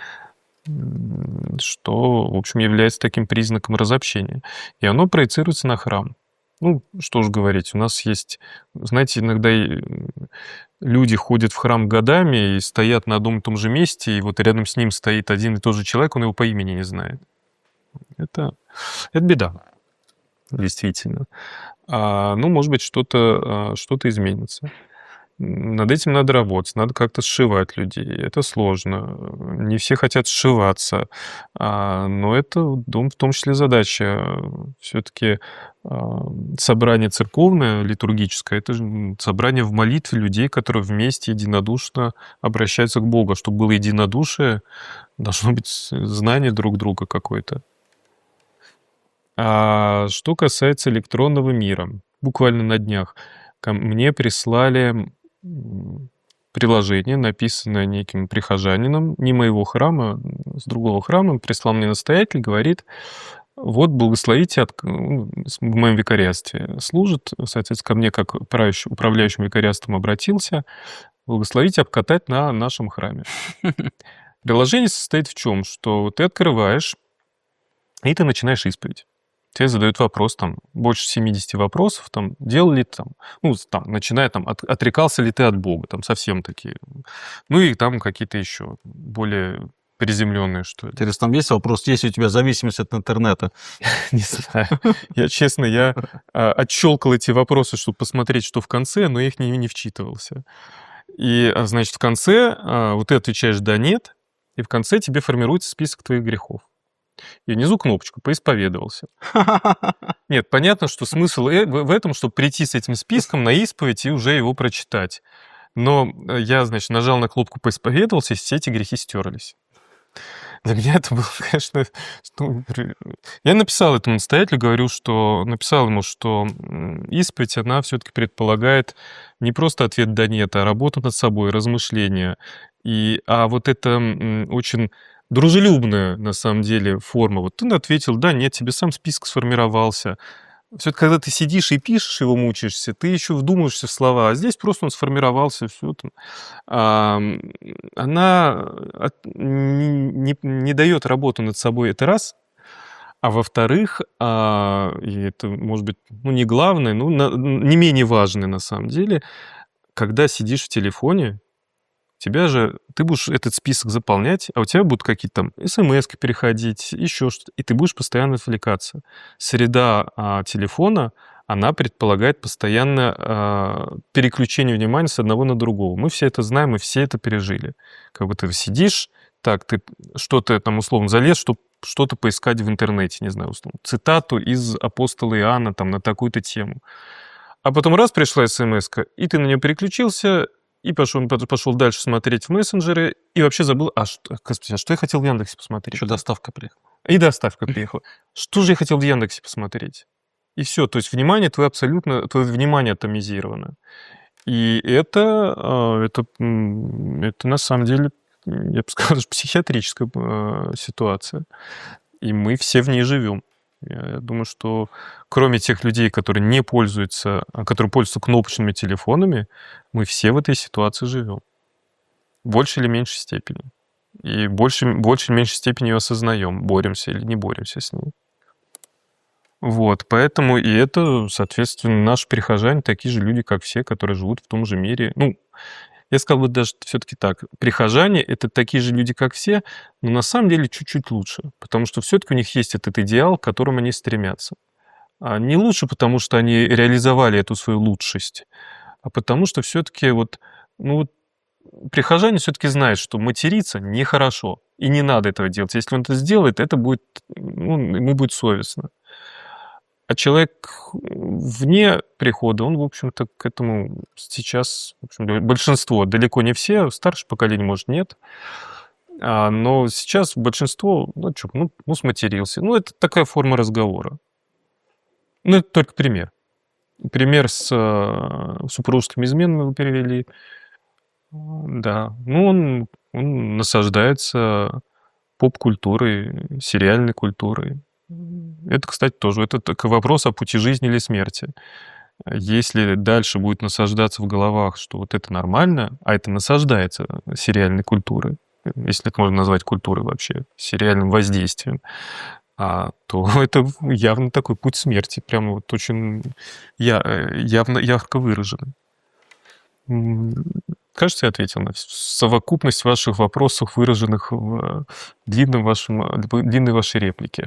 М, что, в общем, является таким признаком разобщения. И оно проецируется на храм. Ну, что уж говорить, у нас есть, знаете, иногда и люди ходят в храм годами и стоят на одном и том же месте, и вот рядом с ним стоит один и тот же человек, он его по имени не знает. Это, это беда, действительно. А, ну, может быть, что-то а, что-то изменится. М, Над этим надо работать, надо как-то сшивать людей. Это сложно. Не все хотят сшиваться. А, но это в том в том числе задача. Все-таки собрание церковное, литургическое, это же м, собрание в молитве людей, которые вместе единодушно обращаются к Богу. А чтобы было единодушие, должно быть с- знание друг друга какое-то. А что касается электронного мира, буквально на днях ко мне прислали м, приложение, написанное неким прихожанином, не моего храма, с другого храма, прислал мне настоятель, говорит, Вот благословите, от, ну, в моем викариатстве служит, соответственно, ко мне как правящ- управляющим викариатством обратился, благословите обкатать на нашем храме. Приложение состоит в чем? Что ты открываешь, и ты начинаешь исповедь. Тебе задают вопрос, там, больше семидесяти вопросов, там, делал ли ты там, ну, там, начиная, там, от- отрекался ли ты от Бога, там, совсем такие. Ну, и там какие-то еще более приземленные, что ли. Интересно, там есть вопрос, есть ли у тебя зависимость от интернета? Не знаю. Я, честно, я а, отщелкал эти вопросы, чтобы посмотреть, что в конце, но я их не, не вчитывался. И, а, значит, в конце а, вот ты отвечаешь «да», «нет», и в конце тебе формируется список твоих грехов. И внизу кнопочку «поисповедовался». Нет, понятно, что смысл э- в в этом, чтобы прийти с этим списком на исповедь и уже его прочитать. Но э, я, значит, нажал на кнопку «поисповедовался», и все эти грехи стерлись. Для меня это было, конечно... ну, р- Я написал этому настоятелю, говорю, что... Написал ему, что м, исповедь, она все-таки предполагает не просто ответ «да», «нет», а работу над собой, размышления. И, а вот это м, очень дружелюбная, на самом деле, форма. Вот ты ответил «да», «нет», тебе сам список сформировался. Все-таки, когда ты сидишь и пишешь его, мучаешься, ты еще вдумаешься в слова, а здесь просто он сформировался, все там. А, м, она от- не, не дает работу над собой, это раз. А во-вторых, а, и это, может быть, ну, не главное, но на- не менее важное на самом деле, когда сидишь в телефоне, тебя же, ты будешь этот список заполнять, а у тебя будут какие-то там смс-ки переходить, еще что-то, и ты будешь постоянно отвлекаться. Среда а, телефона, она предполагает постоянное а, переключение внимания с одного на другого. Мы все это знаем, мы все это пережили. Как бы ты сидишь, так, ты что-то там условно залез, чтобы что-то поискать в интернете, не знаю, условно, цитату из апостола Иоанна там на такую-то тему. А потом раз пришла смс, и ты на нее переключился, и пошел, пошел дальше смотреть в мессенджеры, и вообще забыл, а что, господи, а что я хотел в Яндексе посмотреть? Еще доставка приехала. И доставка приехала. Что же я хотел в Яндексе посмотреть? И все, то есть внимание твое абсолютно, твое внимание атомизировано. И это, а, это, м, это на самом деле, м, я бы сказал, даже психиатрическая а, ситуация. И мы все в ней живем. Я думаю, что кроме тех людей, которые не пользуются, а которые пользуются кнопочными телефонами, мы все в этой ситуации живем. В большей или меньшей степени. И больше, больше или меньшей степени ее осознаем, боремся или не боремся с ней. Вот, поэтому и это, соответственно, наши прихожане такие же люди, как все, которые живут в том же мире. Ну, я сказал бы даже все-таки так. Прихожане — это такие же люди, как все, но на самом деле чуть-чуть лучше, потому что все-таки у них есть этот идеал, к которому они стремятся. А не лучше, потому что они реализовали эту свою лучшесть, а потому что все-таки вот, ну, вот прихожане все-таки знают, что материться нехорошо, и не надо этого делать. Если он это сделает, это будет, ну, ему будет совестно. А человек вне прихода, он, в общем-то, к этому сейчас, в общем, большинство, далеко не все, старшее поколение, может, нет, а, но сейчас большинство, ну, что, ну, ну, сматерился. Ну, это такая форма разговора. Ну, это только пример. Пример с э, супружескими изменами вы перевели. Да, ну, он, он насаждается поп-культурой, сериальной культурой. Это, кстати, тоже это такой вопрос о пути жизни или смерти. Если дальше будет насаждаться в головах, что вот это нормально, а это насаждается сериальной культурой, если это можно назвать культурой вообще, сериальным воздействием, а, то это явно такой путь смерти, прямо вот очень я, явно ярко выраженный. М, Кажется, я ответил на совокупность ваших вопросов, выраженных в длинном вашем, длинной вашей реплике.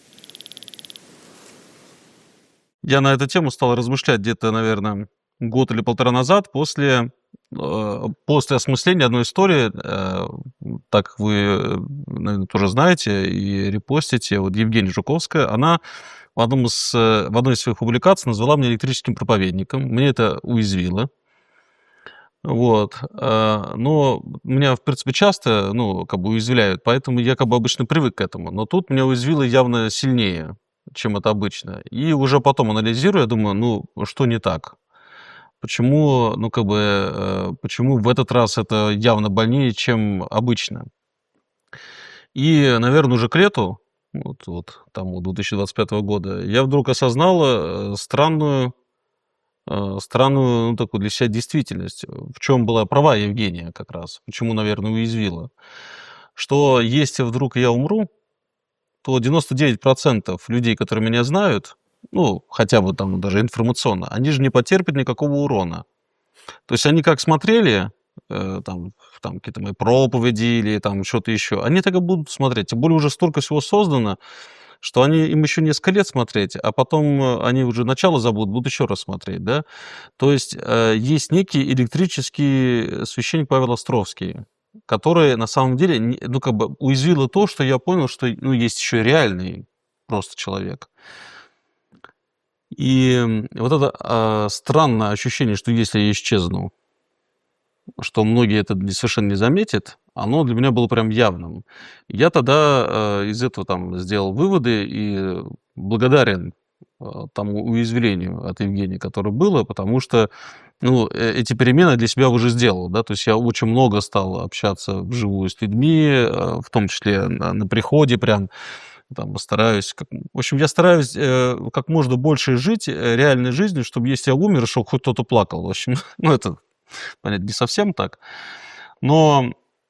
Я на эту тему стал размышлять где-то, наверное, год или полтора назад после, э, после осмысления одной истории, э, так как вы, наверное, тоже знаете и репостите, вот Евгения Жуковская, она в, одном из, э, в одной из своих публикаций назвала меня электрическим проповедником. Мне это уязвило. Вот. э, Но меня, в принципе, часто, ну, как бы уязвляют, поэтому я как бы обычно привык к этому. Но тут меня уязвило явно сильнее, чем это обычно. И уже потом анализируя, я думаю, ну, что не так? Почему, ну, как бы, э, почему в этот раз это явно больнее, чем обычно? И, наверное, уже к лету вот, вот тому две тысячи двадцать пятого года, я вдруг осознал э, странную, э, странную, ну, такую для себя действительность. В чем была права Евгения как раз, почему, наверное, уязвила. Что если вдруг я умру, то девяносто девять процентов людей, которые меня знают, ну, хотя бы там даже информационно, они же не потерпят никакого урона. То есть они как смотрели э, там, там какие-то мои проповеди или там что-то еще, они так и будут смотреть. Тем более уже столько всего создано, что они им еще несколько лет смотреть, а потом э, они уже начало забудут, будут еще раз смотреть, да. То есть э, есть некий электрический священник Павел Островский, который на самом деле, не- ну, как бы уязвило то, что я понял, что, ну, есть еще реальный просто человек. И м, вот это а, странное ощущение, что если я исчезну, что многие это не- совершенно не заметят, оно для меня было прям явным. Я тогда э, из этого там сделал выводы и благодарен э, тому уязвлению от Евгения, которое было, потому что, ну, э, эти перемены для себя уже сделал, да, то есть я очень много стал общаться вживую с людьми, э, в том числе на, на приходе прям, там стараюсь, как, в общем, я стараюсь э, как можно больше жить э, реальной жизнью, чтобы если я умер, чтобы хоть кто-то плакал. В общем, ну, это, понятно, не совсем так. Но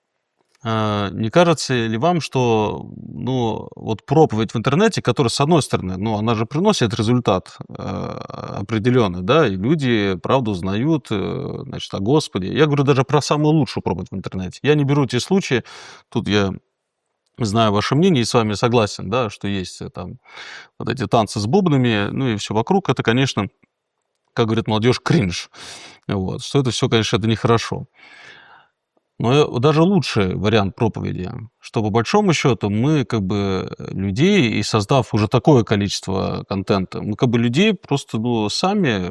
э, не кажется ли вам, что, ну, вот проповедь в интернете, которая, с одной стороны, ну, она же приносит результат э, определенный, да, и люди правду узнают, э, значит, о Господе. Я говорю даже про самую лучшую проповедь в интернете. Я не беру те случаи, тут я знаю ваше мнение и с вами согласен, да, что есть э, там вот эти танцы с бубнами, ну и все вокруг, это, конечно, как говорит молодежь, кринж. Вот, что это все, конечно, это нехорошо. Но э, даже лучший вариант проповеди, что по большому счету мы как бы людей, и создав уже такое количество контента, мы как бы людей просто, ну, сами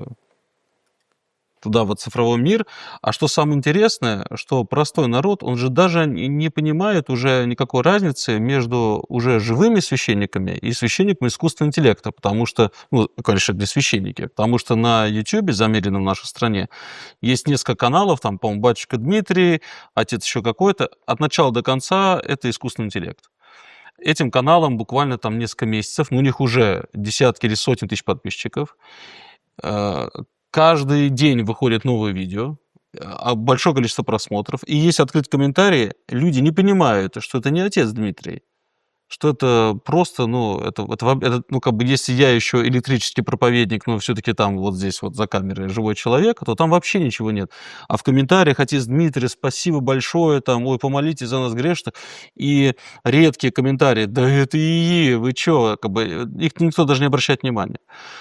туда, в цифровой мир. А что самое интересное, что простой народ, он же даже не не понимает уже никакой разницы между уже живыми священниками и священниками искусственного интеллекта, потому что, ну, конечно, для священники, потому что на Ютубе, замеренном в нашей стране, есть несколько каналов, там, по-моему, батюшка Дмитрий, отец еще какой-то, от начала до конца это искусственный интеллект. Этим каналам буквально там несколько месяцев, ну, у них уже десятки или сотни тысяч подписчиков. Э, Каждый день выходит новое видео, а большое количество просмотров. И есть открытые комментарии. Люди не понимают, что это не отец Дмитрий, что это просто, ну, это, это, во- это, ну, как бы, если я еще электрический проповедник, но все-таки там вот здесь вот за камерой живой человек, то там вообще ничего нет. А в комментариях отец Дмитрий, спасибо большое, там, ой, помолитесь за нас грешных. И редкие комментарии, да это ИИ, вы чё, как бы, их никто даже не обращает внимания.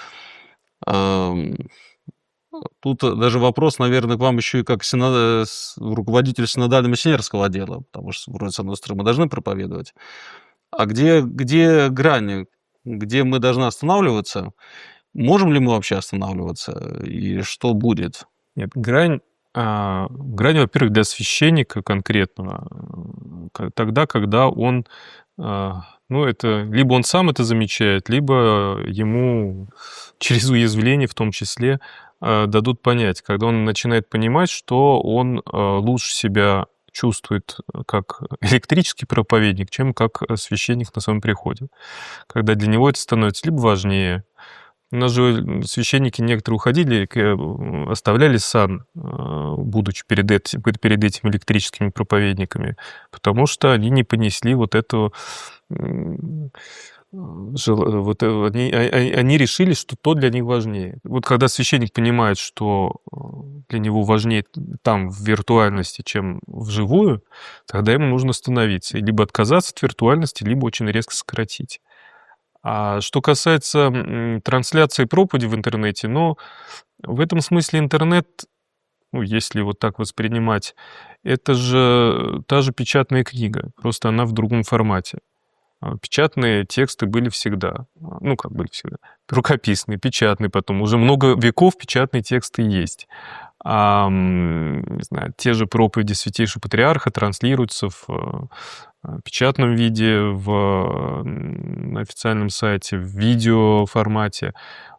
Ам, Тут э, даже вопрос, наверное, к вам еще и как синод- э, с- руководитель синодально-миссионерского отдела, потому что, вроде, с одной стороны, мы должны проповедовать. А где, где грани, где мы должны останавливаться? Можем ли мы вообще останавливаться? И что будет? Нет, грань, а, грань, во-первых, для священника конкретного, э, к- тогда, когда он, а, ну, это, либо он сам это замечает, либо ему через уязвление в том числе а, дадут понять, когда он начинает понимать, что он а, лучше себя чувствует э, как электрический проповедник, чем как э, священник на своем приходе. Когда для него это становится либо важнее. У нас же священники некоторые уходили, к- э, оставляли сан, э, будучи перед, эти- перед этими электрическими проповедниками, потому что они не понесли вот эту... м, жел- Вот, э, они, а- а- они решили, что то для них важнее. Вот когда священник понимает, что э, для него важнее там, в виртуальности, чем вживую, тогда ему нужно остановиться. И либо отказаться от виртуальности, либо очень резко сократить. А что касается м, трансляции проповеди в интернете, ну, в этом смысле интернет, ну, если вот так воспринимать, это же та же печатная книга, просто она в другом формате. А Печатные тексты были всегда. А, Ну, как были всегда. Рукописные, печатные потом. Уже много веков печатные тексты есть. А, м, не знаю, те же проповеди Святейшего Патриарха транслируются в э, э, печатном виде, в, м, на официальном сайте, в видео формате.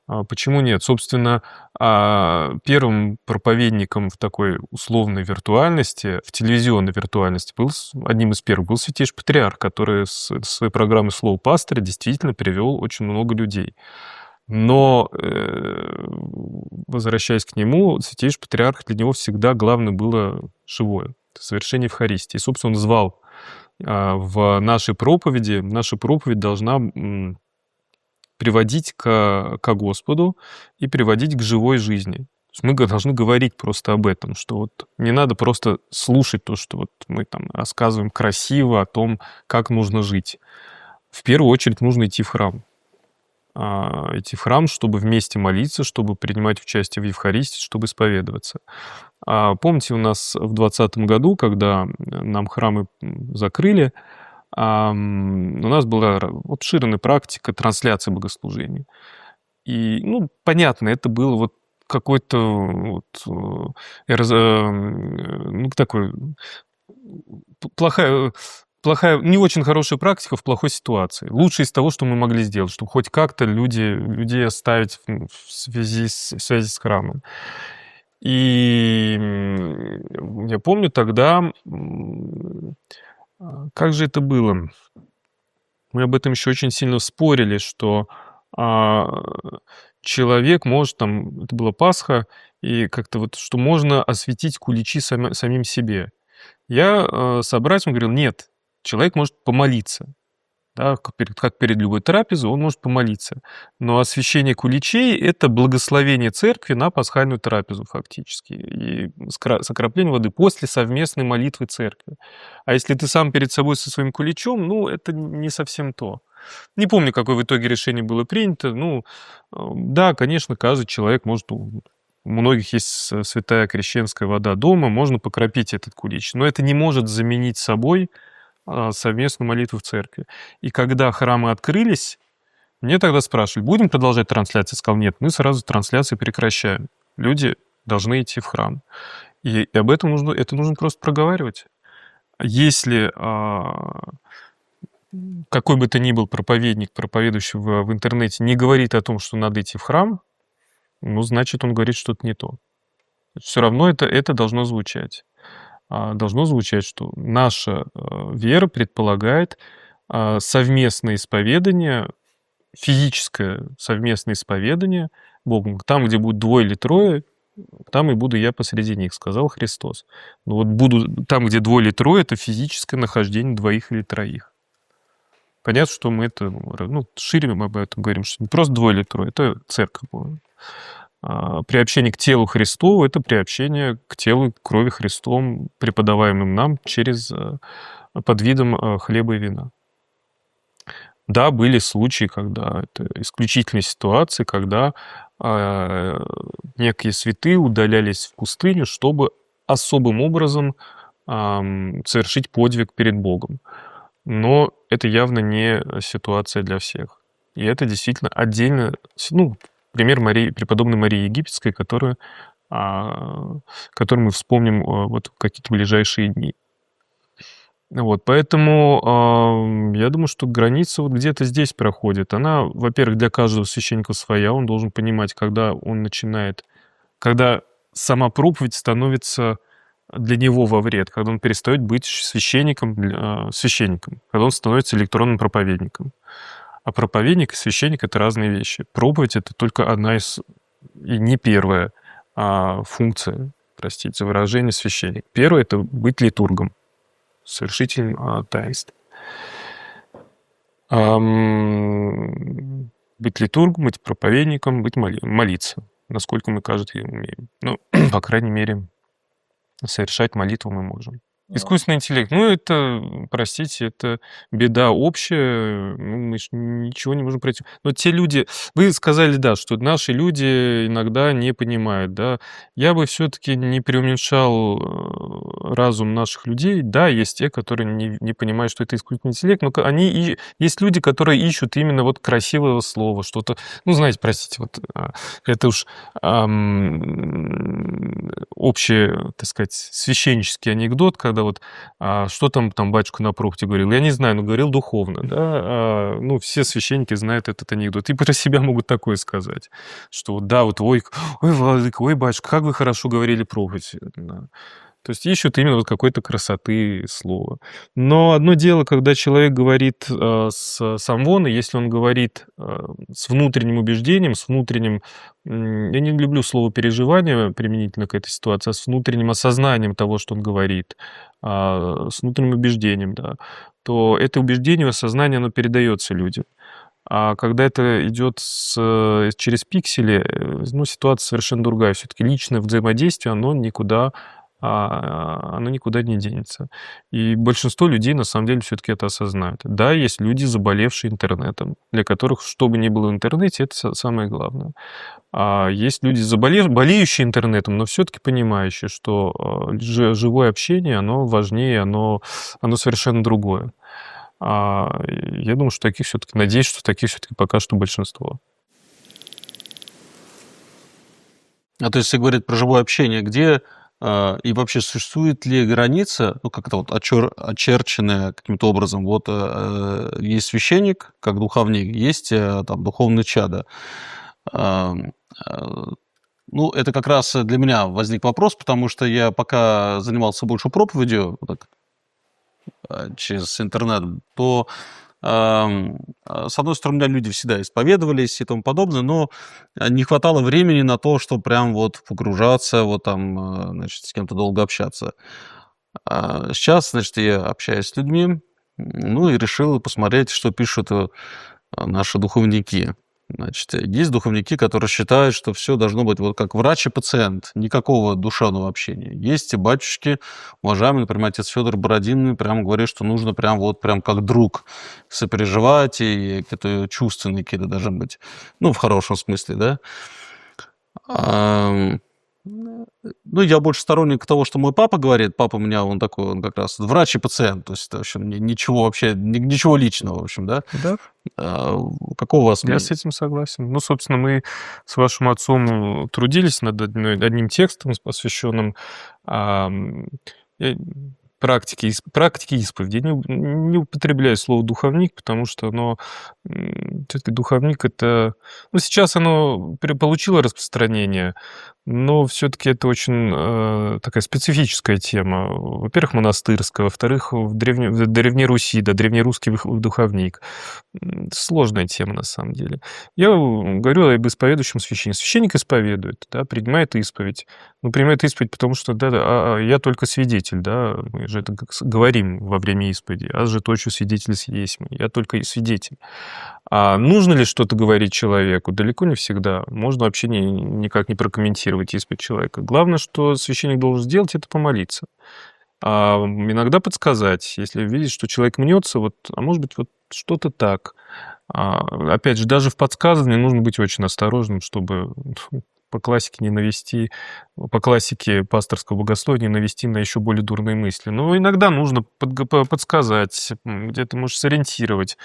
А почему нет? Собственно, а, первым проповедником в такой условной виртуальности, в телевизионной виртуальности, был с- одним из первых был Святейший Патриарх, который с с своей программой «Слово пастыря» действительно привел очень много людей. Но, э, возвращаясь к нему, Святейший Патриарх, для него всегда главное было живое, совершение Евхаристии. И, собственно, он звал а, в нашей проповеди, наша проповедь должна м, приводить ко, ко Господу и приводить к живой жизни. То есть мы г- должны говорить просто об этом, что вот не надо просто слушать то, что вот мы там рассказываем красиво о том, как нужно жить. В первую очередь нужно идти в храм. А, идти в храм, чтобы вместе молиться, чтобы принимать участие в Евхаристии, чтобы исповедоваться. А помните, у нас в двадцатом году, когда нам храмы м, закрыли, ам, у нас была ра- обширная практика трансляции богослужений. И, ну, понятно, это было вот какой-то вот, э, раз- э, ну, такой п- плохая, плохая, не очень хорошая практика в плохой ситуации. Лучшее из того, что мы могли сделать, чтобы хоть как-то люди, людей оставить в, в связи с, в связи с храмом. И м, я помню тогда, м, а, как же это было? Мы об этом еще очень сильно спорили, что а, человек может, там, это была Пасха, и как-то вот, что можно осветить куличи сами- самим себе. Я э, собратьям говорил, нет, человек может помолиться. Да, как перед, как перед любой трапезой, он может помолиться. Но освящение куличей — это благословение церкви на пасхальную трапезу фактически. И скра- с окроплением воды после совместной молитвы церкви. А если ты сам перед собой со своим куличом, ну, это не совсем то. Не помню, какое в итоге решение было принято. Ну, э, да, конечно, каждый человек может... У у многих есть с- святая крещенская вода дома, можно покропить этот кулич. Но это не может заменить собой а, совместную молитву в церкви. И когда храмы открылись, мне тогда спрашивали, будем продолжать трансляции? Я сказал, нет, мы сразу трансляции прекращаем. Люди должны идти в храм. И, и об этом нужно, это нужно просто проговаривать. Если а, какой бы то ни был проповедник, проповедующий в, в интернете, не говорит о том, что надо идти в храм, ну, значит, он говорит что-то не то. Все равно это, это должно звучать. А, должно звучать, что наша э, вера предполагает а, совместное исповедание, физическое совместное исповедание Богом. Там, где будет двое или трое, там и буду я посреди них, сказал Христос. Но вот буду там, где двое или трое, это физическое нахождение двоих или троих. Понятно, что мы это, ну, шире мы об этом говорим, что не просто двое или трое, это церковь. А, приобщение к телу Христову — это приобщение к телу и крови Христом, преподаваемым нам через, э, под видом э, хлеба и вина. Да, были случаи, когда это исключительные ситуации, когда а, некие святые удалялись в пустыню, чтобы особым образом ам, совершить подвиг перед Богом. Но это явно не ситуация для всех. И это действительно отдельно, ну, пример Марии, преподобной Марии Египетской, которую, а, которую мы вспомним а, вот в какие-то ближайшие дни. Вот, поэтому ам, я думаю, что граница вот где-то здесь проходит. Она, во-первых, для каждого священника своя. Он должен понимать, когда он начинает, когда сама проповедь становится для него во вред, когда он перестает быть священником, для- а, священником, когда он становится электронным проповедником. А проповедник и священник — это разные вещи. Проповедь — это только одна из, и не первая а, функция, простите за выражение, священник. Первое — это быть литургом, совершителем а, таинств. Ам, быть литургом, быть проповедником, быть моли- молиться, насколько мы, кажется, умеем. Ну, по крайней мере, совершать молитву мы можем. Искусственный интеллект, ну, это, простите, это беда общая, ну, мы ж ничего не можем против. Но те люди, вы сказали, да, что наши люди иногда не понимают, да. Я бы все-таки не преуменьшал э, разум наших людей. Да, есть те, которые не, не понимают, что это искусственный интеллект, но ка- они и есть люди, которые ищут именно вот красивого слова, что-то, ну, знаете, простите, вот а, это уж ам, общий, так сказать, священнический анекдот, когда когда вот, а, что там, там батюшка на проповеди говорил? Я не знаю, но говорил духовно, да. А, ну, все священники знают этот анекдот. И про себя могут такое сказать, что вот, да, вот, ой, ой, владыка, ой, батюшка, как вы хорошо говорили проповедь. Да. То есть ищут именно вот какой-то красоты слова. Но одно дело, когда человек говорит э, с самвона, если он говорит э, с внутренним убеждением, с внутренним, м, я не люблю слово переживание применительно к этой ситуации, а с внутренним осознанием того, что он говорит, а, с внутренним убеждением, да, то это убеждение, осознание, оно передается людям. А когда это идет с, э, через пиксели, э, ну, ситуация совершенно другая. Все-таки личное взаимодействие, оно никуда, а, оно никуда не денется. И большинство людей на самом деле все-таки это осознают. Да, есть люди, заболевшие интернетом, для которых, что бы ни было в интернете, это са- самое главное. А есть люди, заболев... болеющие интернетом, но все-таки понимающие, что э, жи- живое общение, оно важнее, оно, оно совершенно другое. А, я думаю, что таких все-таки, надеюсь, что таких все-таки пока что большинство. А то есть, если говорить про живое общение, где а, и вообще существует ли граница, ну, как-то вот очер- очерченная каким-то образом? Вот э, есть священник, как духовник, есть э, там духовный чадо. А, а, ну, это как раз для меня возник вопрос, потому что я пока занимался больше проповедью, вот так, а, через интернет, то ам, а, с одной стороны, у меня люди всегда исповедовались и тому подобное, но а, не хватало времени на то, чтобы прям вот погружаться, вот там, а, значит, с кем-то долго общаться. А сейчас, значит, я общаюсь с людьми, ну и решил посмотреть, что пишут э, наши духовники. Значит, э, есть духовники, которые считают, что все должно быть вот как врач и пациент, никакого душевного общения. Есть и батюшки, уважаемый, например, отец Федор Бородин прямо говорит, что нужно прям вот прям как друг сопереживать, и какие-то чувственные какие-то должны быть. Ну, в хорошем смысле, да. Ам, ну, я больше сторонник того, что мой папа говорит. Папа у меня, он такой, он как раз врач и пациент. То есть, в общем, ни- ничего вообще, ни- ничего личного, в общем, да. Да, А, какого у вас я с мнение? этим согласен. Ну, собственно, мы с вашим отцом э, трудились над одной- одним текстом, посвященным ам, я- практике, ис- практике исповеди. Я не, у- не употребляю слово духовник, потому что оно все-таки духовник это... Ну, сейчас оно при- получило распространение, но все-таки это очень э, такая специфическая тема. Во-первых, монастырская, во-вторых, в, древне, в Древней Руси, да, древнерусский вых- духовник. М, Сложная тема, на самом деле. Я м, говорю об исповедующем священнике. Священник исповедует, да, принимает исповедь. Ну, принимает исповедь, потому что, да, да, а, а, я только свидетель, да, мы же это как с- говорим во время исповеди, а же точно свидетель есть мы, я только и свидетель. А нужно ли что-то говорить человеку? Далеко не всегда. Можно вообще ни- никак не прокомментировать исповедь человека. Главное, что священник должен сделать, это помолиться. А иногда подсказать, если видеть, что человек мнется, вот, а может быть, вот что-то так. А, опять же, даже в подсказывании нужно быть очень осторожным, чтобы по классике не навести, по классике пасторского богословия не навести на еще более дурные мысли. Но иногда нужно подго- по- подсказать, м, где-то, может, сориентировать.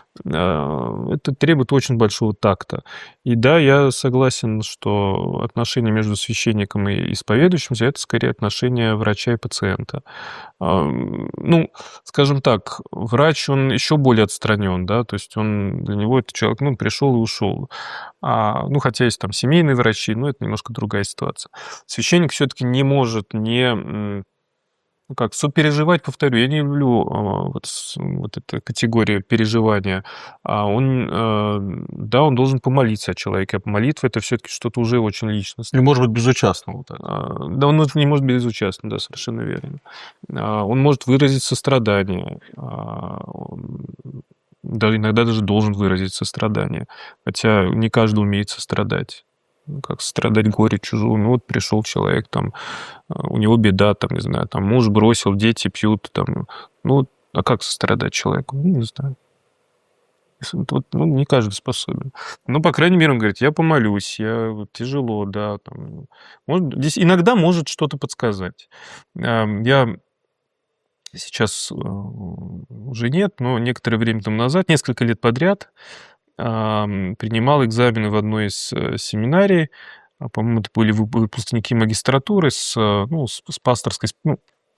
А, Это требует очень большого такта. И да, я согласен, что отношения между священником и исповедующимся — это скорее отношения врача и пациента. А, м, Ну, скажем так, врач, он еще более отстранен, да, то есть он, для него это человек, ну, пришел и ушел. А, ну, хотя есть там семейные врачи, но это немножко другая ситуация. Священник все-таки не может не, м, ну как, сопереживать, повторю, я не люблю а, вот, с- вот эту категорию переживания. А он, э, да, он должен помолиться о человеке, а молитва — это все-таки что-то уже очень И, личностное. может быть, безучастно вот так. А, Да, он не может быть безучастным, да, совершенно верно. А, Он может выразить сострадание, а, он даже иногда даже должен выразить сострадание, хотя не каждый умеет сострадать. Ну, как страдать горе чужому. Ну, вот пришел человек, там, а, у него беда, там, не знаю, там, муж бросил, дети пьют, там, ну, а как сострадать человеку? Ну, не знаю. С- Вот, ну, не каждый способен. Ну, по крайней мере, он говорит, я помолюсь, я вот тяжело, да. Там. Может, здесь иногда может что-то подсказать. Ам, Я сейчас э, уже нет, но некоторое время тому назад, несколько лет подряд, ам, принимал экзамены в одной из э, семинарий. А, По-моему, это были вып- выпускники магистратуры с, э, ну, с, с пасторской, сп- ну,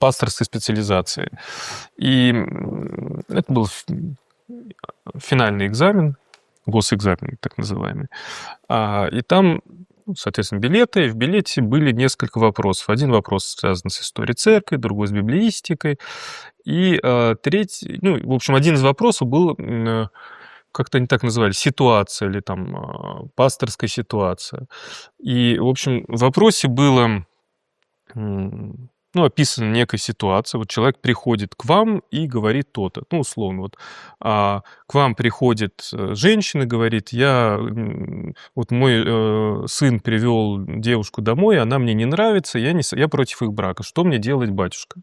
пасторской специализации. И это был финальный экзамен, госэкзамен, так называемый. И там, соответственно, билеты. И в билете были несколько вопросов. Один вопрос связан с историей церкви, другой с библеистикой. И третий, ну, в общем, один из вопросов был, как-то они так называли, ситуация или там пасторская ситуация. И, в общем, в вопросе было... ну, описана некая ситуация. Вот человек приходит к вам и говорит то-то. Ну, условно, вот а, к вам приходит женщина, говорит, я, вот мой э, сын привел девушку домой, она мне не нравится, я, не, я против их брака. Что мне делать, батюшка?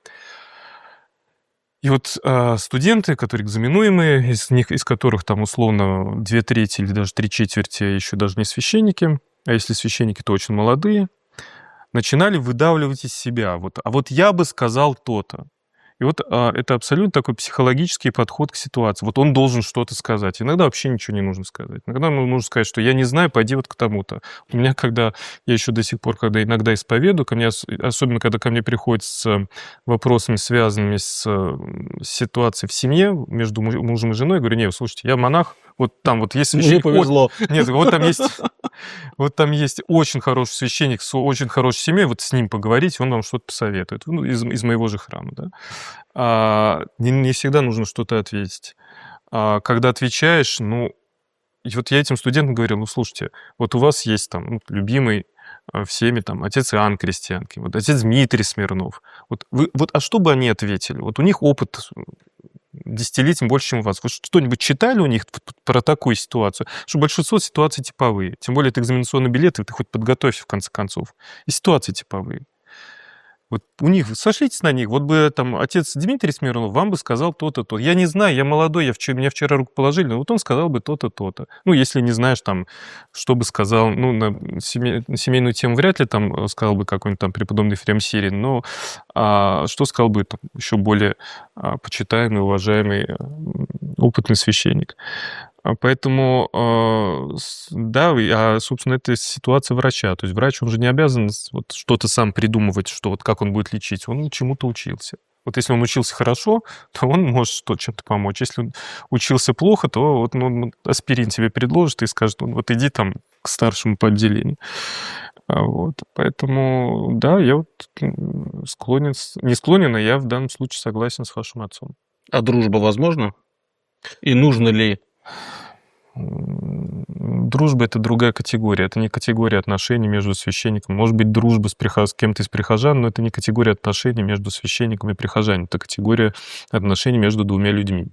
И вот э, студенты, которые экзаменуемые, из них, из которых там условно две трети или даже три четверти еще даже не священники, а если священники, то очень молодые, начинали выдавливать из себя. Вот, а вот я бы сказал то-то. И вот а, это абсолютно такой психологический подход к ситуации. Вот он должен что-то сказать. Иногда вообще ничего не нужно сказать. Иногда нужно сказать, что я не знаю, пойди вот к тому-то. У меня, когда, я еще до сих пор, когда иногда исповедую, ко мне, особенно когда ко мне приходят с вопросами, связанными с ситуацией в семье между мужем и женой, я говорю, нет, слушайте, я монах, вот там вот есть священник... Мне повезло. Нет, вот там есть... Вот там есть очень хороший священник с очень хорошей семьей, вот с ним поговорить, он вам что-то посоветует. Ну, из, из моего же храма, да. А, не, не всегда нужно что-то ответить. А, когда отвечаешь, ну... И вот я этим студентам говорил, ну, слушайте, вот у вас есть там ну, любимый всеми там отец Иоанн Крестьянкин, вот отец Дмитрий Смирнов. Вот, вы, вот, а что бы они ответили? Вот у них опыт десятилетием больше, чем у вас. Вы что-нибудь читали у них про такую ситуацию? Что большинство ситуаций типовые. Тем более это экзаменационные билеты, ты хоть подготовься в конце концов. И ситуации типовые. Вот у них, сошлитесь на них. Вот бы там отец Дмитрий Смирнов вам бы сказал то-то, то. Я не знаю, я молодой, я вчера, меня вчера руку положили, но вот он сказал бы то-то, то-то. Ну, если не знаешь, там, что бы сказал, ну, на, семей, на семейную тему вряд ли там сказал бы какой-нибудь там преподобный Ефрем Сирин, но а, что сказал бы там, еще более а, почитаемый, уважаемый, опытный священник. Поэтому, да, а, собственно, это ситуация врача. То есть врач, он же не обязан вот что-то сам придумывать, что вот как он будет лечить. Он чему-то учился. Вот если он учился хорошо, то он может что чем-то помочь. Если он учился плохо, то вот ну, аспирин тебе предложит и скажет, ну, вот иди там к старшему по отделению. Вот. Поэтому, да, я вот склонен, не склонен, а я в данном случае согласен с вашим отцом. А дружба возможна? И нужно ли? Дружба — это другая категория. Это не категория отношений между священником. Может быть, дружба с, прихож... с кем-то из прихожан, но это не категория отношений между священником и прихожанином. Это категория отношений между двумя людьми.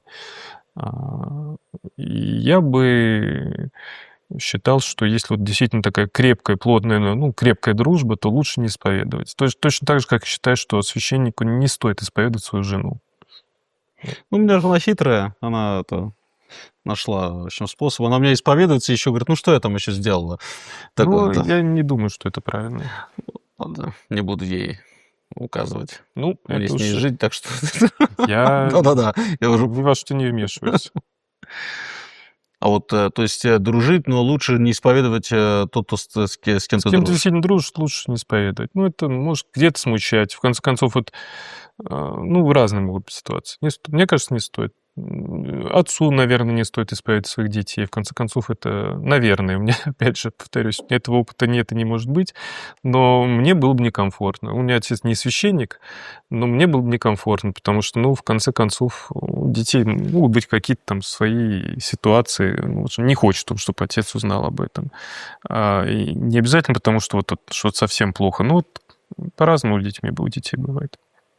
И я бы считал, что если вот действительно такая крепкая, плотная, ну, крепкая дружба, то лучше не исповедовать. То есть точно так же, как я считаю, что священнику не стоит исповедовать свою жену. Ну, у меня жена хитрая, она это... нашла, в общем, способ. Она у меня исповедуется и еще говорит, ну что я там еще сделала? Ну, я не думаю, что это правильно. Ладно, не буду ей указывать. Ну, мне с ней жить, так что... Я... Да-да-да. Я уже... Ни во что не вмешиваюсь. А вот, то есть, дружить, но лучше не исповедовать тот, кто с кем ты дружишь. С кем ты действительно дружишь, лучше не исповедовать. Ну, это может где-то смущать. В конце концов, вот, ну, разные могут быть ситуации. Мне кажется, не стоит. Отцу, наверное, не стоит исповедовать своих детей. В конце концов, это, наверное, у меня, опять же, повторюсь, у меня этого опыта нет и не может быть, но мне было бы некомфортно. У меня отец не священник, но мне было бы некомфортно, потому что, ну, в конце концов, у детей могут быть какие-то там свои ситуации. Ну, не хочет он, чтобы отец узнал об этом. И не обязательно потому, что вот что-то совсем плохо. Ну, вот по-разному у детей, у детей бывает.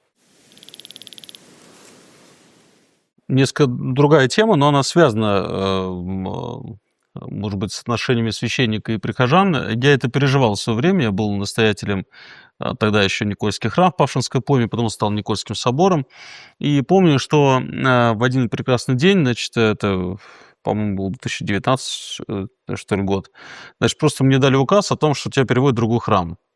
Несколько другая тема, но она связана, может быть, с отношениями священника и прихожан. Я это переживал в свое время, я был настоятелем тогда еще Никольский храм в Павшинской Поме, потом стал Никольским собором. И помню, что в один прекрасный день, значит, это, по-моему, был две тысячи девятнадцатый, что ли, год, значит, просто мне дали указ о том, что тебя переводят в другой храм.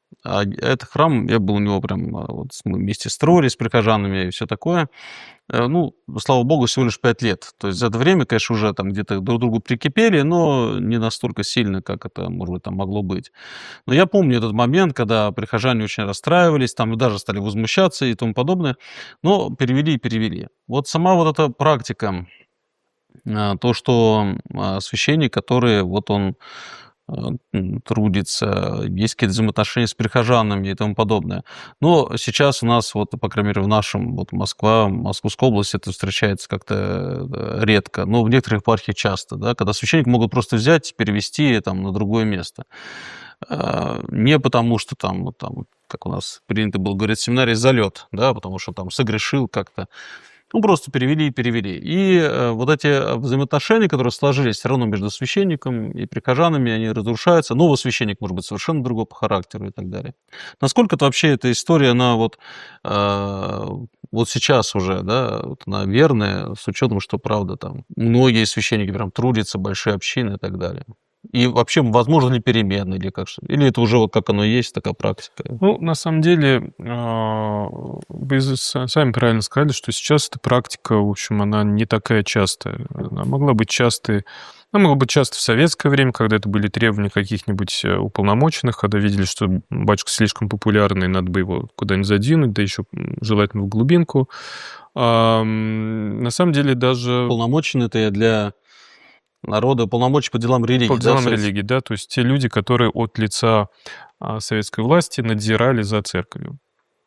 А этот храм, я был у него прям, а, вот мы вместе строили с прихожанами и все такое. Э, ну, слава богу, всего лишь пять лет. То есть за это время, конечно, уже там где-то друг к другу прикипели, но не настолько сильно, как это, может быть, там могло быть. Но я помню этот момент, когда прихожане очень расстраивались, там даже стали возмущаться и тому подобное, но перевели и перевели. Вот сама вот эта практика, а, то, что, а, священник, который вот он, а, м, трудится, есть какие-то взаимоотношения с прихожанами и тому подобное. Но сейчас у нас вот, по крайней мере, в нашем, вот Москва, Московской области это встречается как-то, э, редко, но в некоторых епархиях часто, да, когда священник могут просто взять и перевести там на другое место. А, не потому, что там, вот там, как у нас принято было говорить в семинарии, залет, да, потому что там согрешил как-то. Ну, просто перевели и перевели. И э, вот эти э, взаимоотношения, которые сложились все равно между священником и прихожанами, они разрушаются. Новый священник может быть совершенно другой по характеру и так далее. Насколько это вообще эта история, она вот, э, вот сейчас уже, да, вот она верная, с учетом, что, правда, там многие священники прям трудятся, большие общины и так далее. И вообще, возможно ли перемены, или как что? Или это уже вот как оно есть, такая практика? Ну, на самом деле, а, вы с- сами правильно сказали, что сейчас эта практика, в общем, она не такая частая. Она могла быть частой, она могла быть часто в советское время, когда это были требования каких-нибудь э, уполномоченных, когда видели, что батюшка слишком популярный, надо бы его куда-нибудь задвинуть, да еще м, желательно в глубинку. А, м, на самом деле даже Полномочен это я для народа, полномочий по делам по религии, да, в делам Совете? религии, да, то есть те люди, которые от лица а, советской власти надзирали за церковью.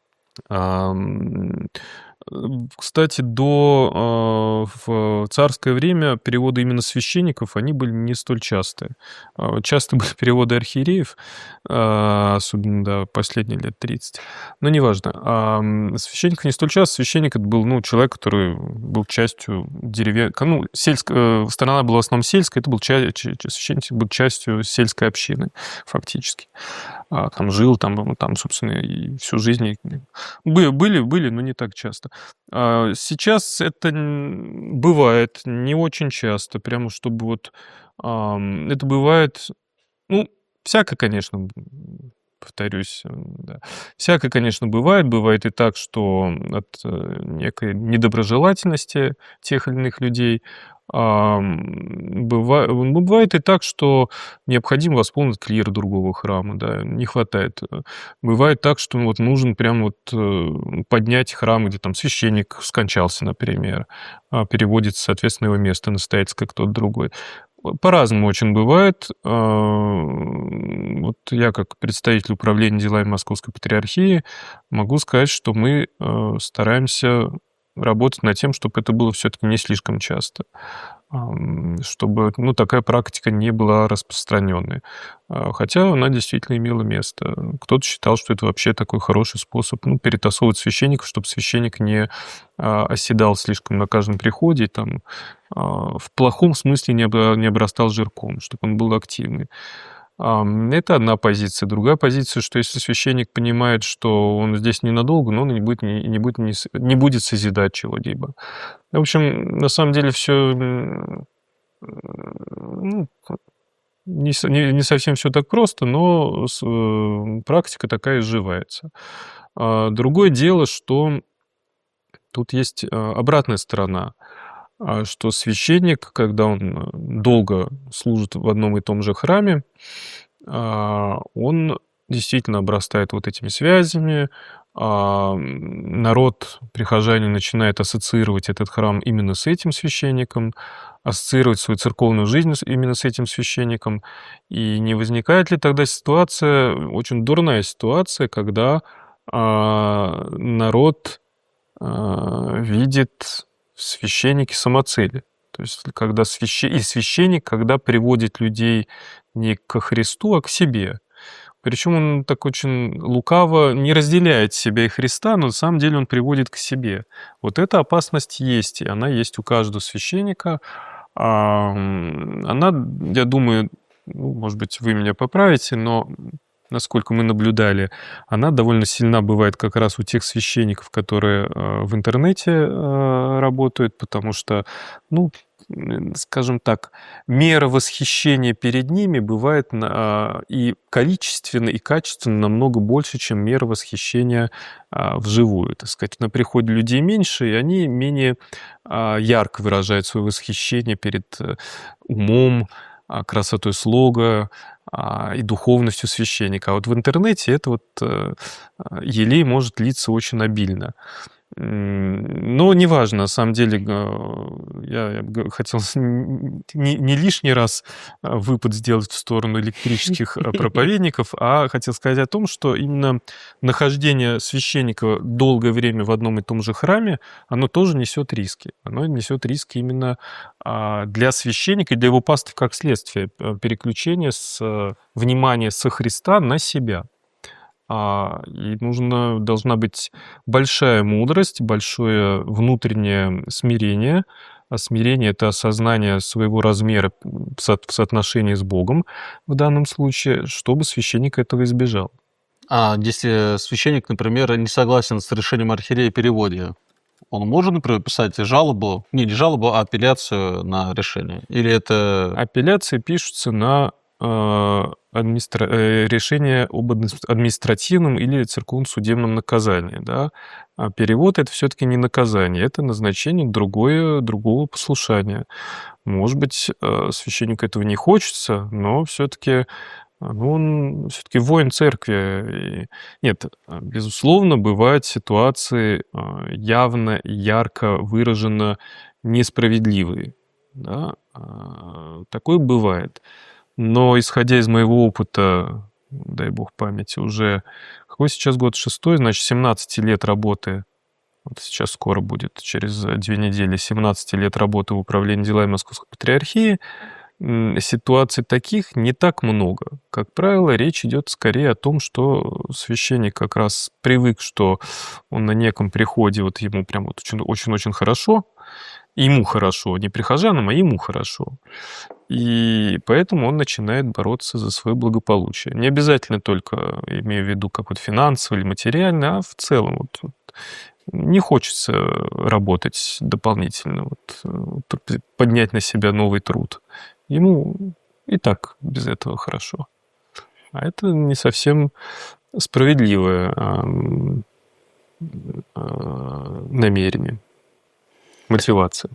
Ам, э, Кстати, до, а, в царское время переводы именно священников, они были не столь частые. А, Часто были переводы архиереев, а, особенно, да, последние лет тридцать. Но неважно. Ам, Священников не столь часто. Священник это был, ну, человек, который был частью деревень... Ну, сельск... страна была в основном сельская, это был ча... ч- ч- священник был частью сельской общины, фактически. А, Там жил, там, там, собственно, и всю жизнь. и- Были, были, были, но не так часто. А Сейчас это н- бывает не очень часто, прямо чтобы вот ам, это бывает, ну, всяко, конечно, м, повторюсь, м, да. Всяко, конечно, бывает. Бывает и так, что от э, некой недоброжелательности тех или иных людей ам, быва- ну, бывает и так, что необходимо восполнить клир другого храма, да, не хватает. э, Бывает так, что вот нужен прям вот э, поднять храм, где там священник скончался, например, а переводится, соответственно, его место настоится как тот другой. По-разному очень бывает. А, Вот я, как представитель управления делами Московской Патриархии, могу сказать, что мы э, стараемся работать над тем, чтобы это было все-таки не слишком часто, ам, чтобы, ну, такая практика не была распространенной. А, Хотя она действительно имела место. Кто-то считал, что это вообще такой хороший способ, ну, перетасовывать священников, чтобы священник не а, оседал слишком на каждом приходе, и там а, в плохом смысле не обра- не обрастал жирком, чтобы он был активный. Ам, Это одна позиция. Другая позиция, что если священник понимает, что он здесь ненадолго, но он не будет, не, не будет, не, с- не будет созидать чего-либо. В общем, на самом деле все не, с- не- не совсем все так просто, но с- э, практика такая изживается. А, Другое дело, что тут есть а, обратная сторона, а, что священник, когда он э, долго служит в одном и том же храме, а, он действительно обрастает вот этими связями, а, м, народ, прихожане начинает ассоциировать этот храм именно с этим священником, ассоциировать свою церковную жизнь с- именно с этим священником. И не возникает ли тогда ситуация, очень дурная ситуация, когда а, народ а, видит в священнике самоцели? То есть, когда свящи... и священник, когда приводит людей не ко Христу, а к себе. Причем он так очень лукаво не разделяет себя и Христа, но на самом деле он приводит к себе. Вот эта опасность есть, и она есть у каждого священника. А, м, Она, я думаю, ну, может быть, вы меня поправите, но насколько мы наблюдали, она довольно сильна бывает как раз у тех священников, которые э, в интернете э, работают, потому что, ну, скажем так, мера восхищения перед ними бывает и количественно, и качественно намного больше, чем мера восхищения вживую. Так сказать, на приходе людей меньше, и они менее ярко выражают свое восхищение перед умом, красотой слога и духовностью священника. А вот в интернете это вот елей может литься очень обильно. Но неважно, на самом деле, я хотел не, не лишний раз выпад сделать в сторону электрических проповедников, а хотел сказать о том, что именно нахождение священника долгое время в одном и том же храме, оно тоже несет риски. Оно несет риски именно для священника и для его паствы как следствие переключения с внимания со Христа на себя. И нужно, должна быть большая мудрость, большое внутреннее смирение. А смирение — это осознание своего размера в соотношении с Богом в данном случае, чтобы священник этого избежал. А если священник, например, не согласен с решением архиерея о переводе, он может, например, писать жалобу, не, не жалобу, а апелляцию на решение? Или это... Апелляции пишутся на администра... решение об административном или церковном судебном наказании. Да? А перевод — это все-таки не наказание, это назначение другое, другого послушания. Может быть, священнику этого не хочется, но все-таки ну, он все-таки воин церкви. Нет, безусловно, бывают ситуации явно, ярко выраженно несправедливые. Да? Такое бывает. Но, исходя из моего опыта, дай бог памяти, уже какой сейчас год? Шестой, значит, семнадцать лет работы. Вот сейчас скоро будет, через две недели, семнадцать лет работы в управлении делами Московской Патриархии. Ситуаций таких не так много. Как правило, речь идет скорее о том, что священник как раз привык, что он на неком приходе, вот ему прям вот очень-очень хорошо, ему хорошо, не прихожанам, а ему хорошо. И поэтому он начинает бороться за свое благополучие. Не обязательно только, имею в виду, как вот финансово или материально, а в целом вот, не хочется работать дополнительно, вот, поднять на себя новый труд. Ему и так без этого хорошо. А это не совсем справедливое а, а, намерение, мотивация.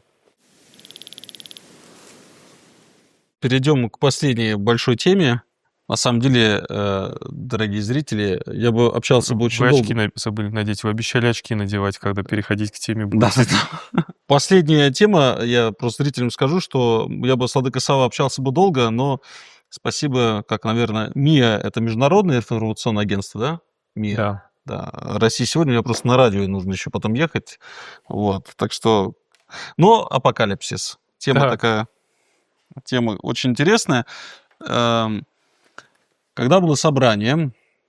Перейдем к последней большой теме. На самом деле, дорогие зрители, я бы общался бы очень вы долго. Вы очки забыли надеть, вы обещали очки надевать, когда переходить к теме будете. Да, да. Последняя тема, я просто зрителям скажу, что я бы с Владыкой Саввой общался бы долго, но спасибо, как, наверное, МИА — это международное информационное агентство, да? МИА. Да. Да. Россия сегодня, мне просто на радио нужно еще потом ехать. Вот, так что... Но апокалипсис. Тема да. такая... Тема очень интересная. Когда было собрание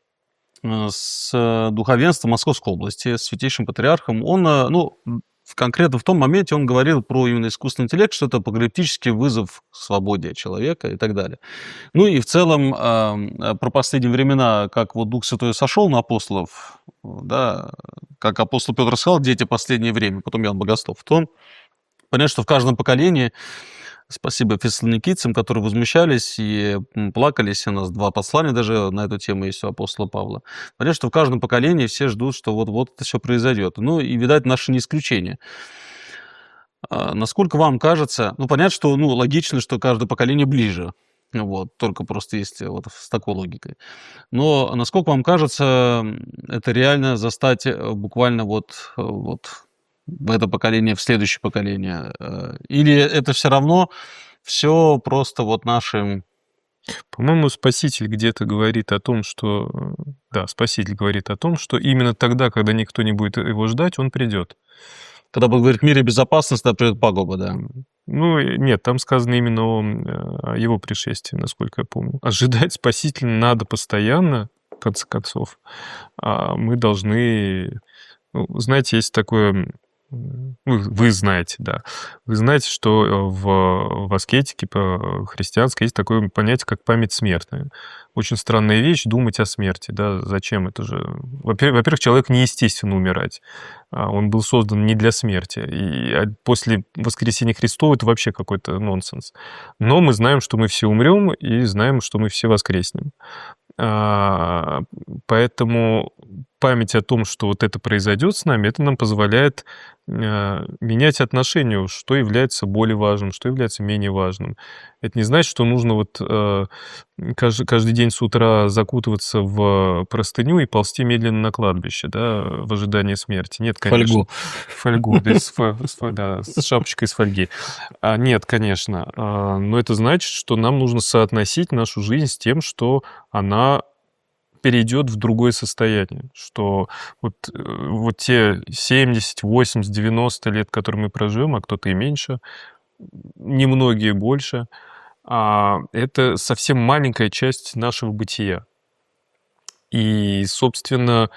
с духовенством Московской области, с святейшим патриархом, он, ну, конкретно в том моменте он говорил про именно искусственный интеллект, что это апокалиптический вызов к свободе человека и так далее. Ну и в целом про последние времена, как вот Дух Святой сошел на апостолов, да, как апостол Петр сказал, дети последнее время, потом Иоанн Богослов, то он понятно, что в каждом поколении. Спасибо фессалоникийцам, которые возмущались и плакались. У нас два послания даже на эту тему есть у апостола Павла. Понятно, что в каждом поколении все ждут, что вот-вот это все произойдет. Ну и, видать, наше не исключение. А насколько вам кажется... Ну, понятно, что ну, логично, что каждое поколение ближе. Вот, только просто есть вот с такой логикой. Но насколько вам кажется, это реально застать буквально вот... вот в это поколение, в следующее поколение? Или это все равно все просто вот нашим... По-моему, Спаситель где-то говорит о том, что... Да, Спаситель говорит о том, что именно тогда, когда никто не будет его ждать, он придет. Когда будет говорить мир и безопасность, тогда придет пагуба, да? Ну, нет, там сказано именно о, о его пришествии, насколько я помню. Ожидать Спасителя надо постоянно, в конце концов. А мы должны... Ну, знаете, есть такое... Вы, вы знаете, да. Вы знаете, что в, в аскетике по христианской есть такое понятие, как память смертная. Очень странная вещь — думать о смерти. Да? Зачем это же? Во-первых, человек неестественно умирать. Он был создан не для смерти. И после воскресения Христова это вообще какой-то нонсенс. Но мы знаем, что мы все умрем, и знаем, что мы все воскреснем. Поэтому память о том, что вот это произойдет с нами, это нам позволяет менять отношение, что является более важным, что является менее важным. Это не значит, что нужно вот каждый, каждый день с утра закутываться в простыню и ползти медленно на кладбище, да, в ожидании смерти. Нет, конечно. Фольгу. Фольгу, да, с, да, с шапочкой из фольги. А, нет, конечно. Но это значит, что нам нужно соотносить нашу жизнь с тем, что она перейдет в другое состояние, что вот, вот те семьдесят, восемьдесят, девяносто лет, которые мы проживем, а кто-то и меньше, немногие больше, а это совсем маленькая часть нашего бытия. И, собственно,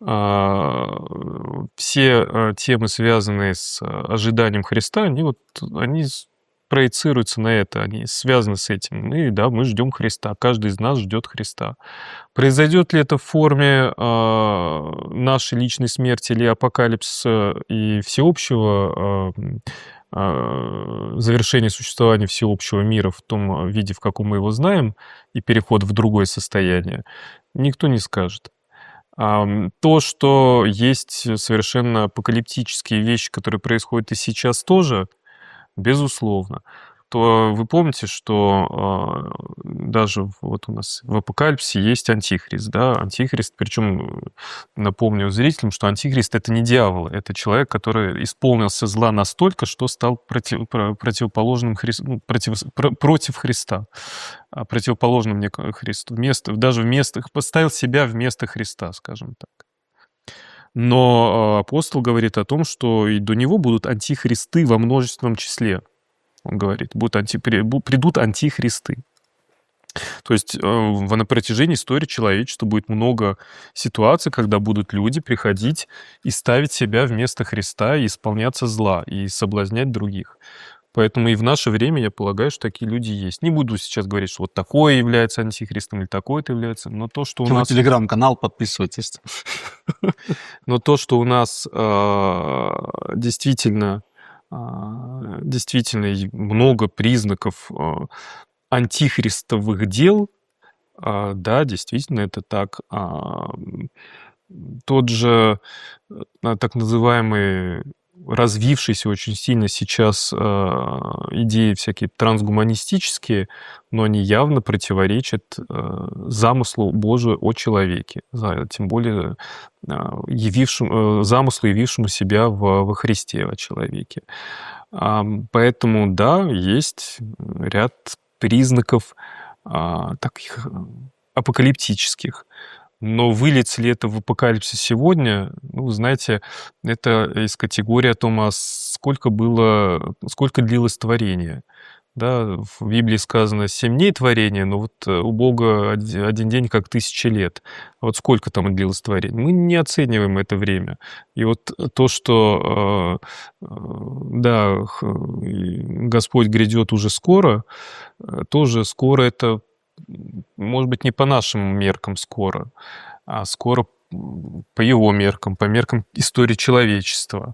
все темы, связанные с ожиданием Христа, они, вот, они проецируются на это, они связаны с этим. И да, мы ждем Христа, каждый из нас ждет Христа. Произойдет ли это в форме э, нашей личной смерти или апокалипсиса и всеобщего э, э, завершения существования всеобщего мира в том виде, в каком мы его знаем, и переход в другое состояние, никто не скажет. То, что есть совершенно апокалиптические вещи, которые происходят и сейчас тоже, безусловно, то вы помните, что э, даже вот у нас в Апокалипсисе есть Антихрист, да, Антихрист, причем напомню зрителям, что Антихрист — это не дьявол, это человек, который исполнился зла настолько, что стал против, противоположным Христу, ну, против, против Христа, противоположным мне Христу, вместо, даже вместо, поставил себя вместо Христа, скажем так. Но апостол говорит о том, что и до него будут антихристы во множественном числе. Он говорит, будут анти, придут антихристы. То есть на протяжении истории человечества будет много ситуаций, когда будут люди приходить и ставить себя вместо Христа, и исполняться зла, и соблазнять других. Поэтому и в наше время, я полагаю, что такие люди есть. Не буду сейчас говорить, что вот такое является антихристом или такое-то является, но то, что у нас... Телеграм-канал, подписывайтесь. Но то, что у нас э, действительно, э, действительно много признаков э, антихристовых дел, э, да, действительно, это так. Э, тот же э, так называемый развившиеся очень сильно сейчас э, идеи всякие трансгуманистические, но они явно противоречат э, замыслу Божию о человеке, тем более э, явившему, э, замыслу, явившему себя в, во Христе о человеке. А, поэтому, да, есть ряд признаков а, таких апокалиптических. Но выльется ли это в апокалипсис сегодня, ну, вы знаете, это из категории о том, а сколько было, сколько длилось творение. Да, в Библии сказано семь дней творения, но вот у Бога один день как тысяча лет. А вот сколько там длилось творение? Мы не оцениваем это время. И вот то, что, да, Господь грядет уже скоро, тоже скоро это, может быть, не по нашим меркам скоро, а скоро по его меркам, по меркам истории человечества.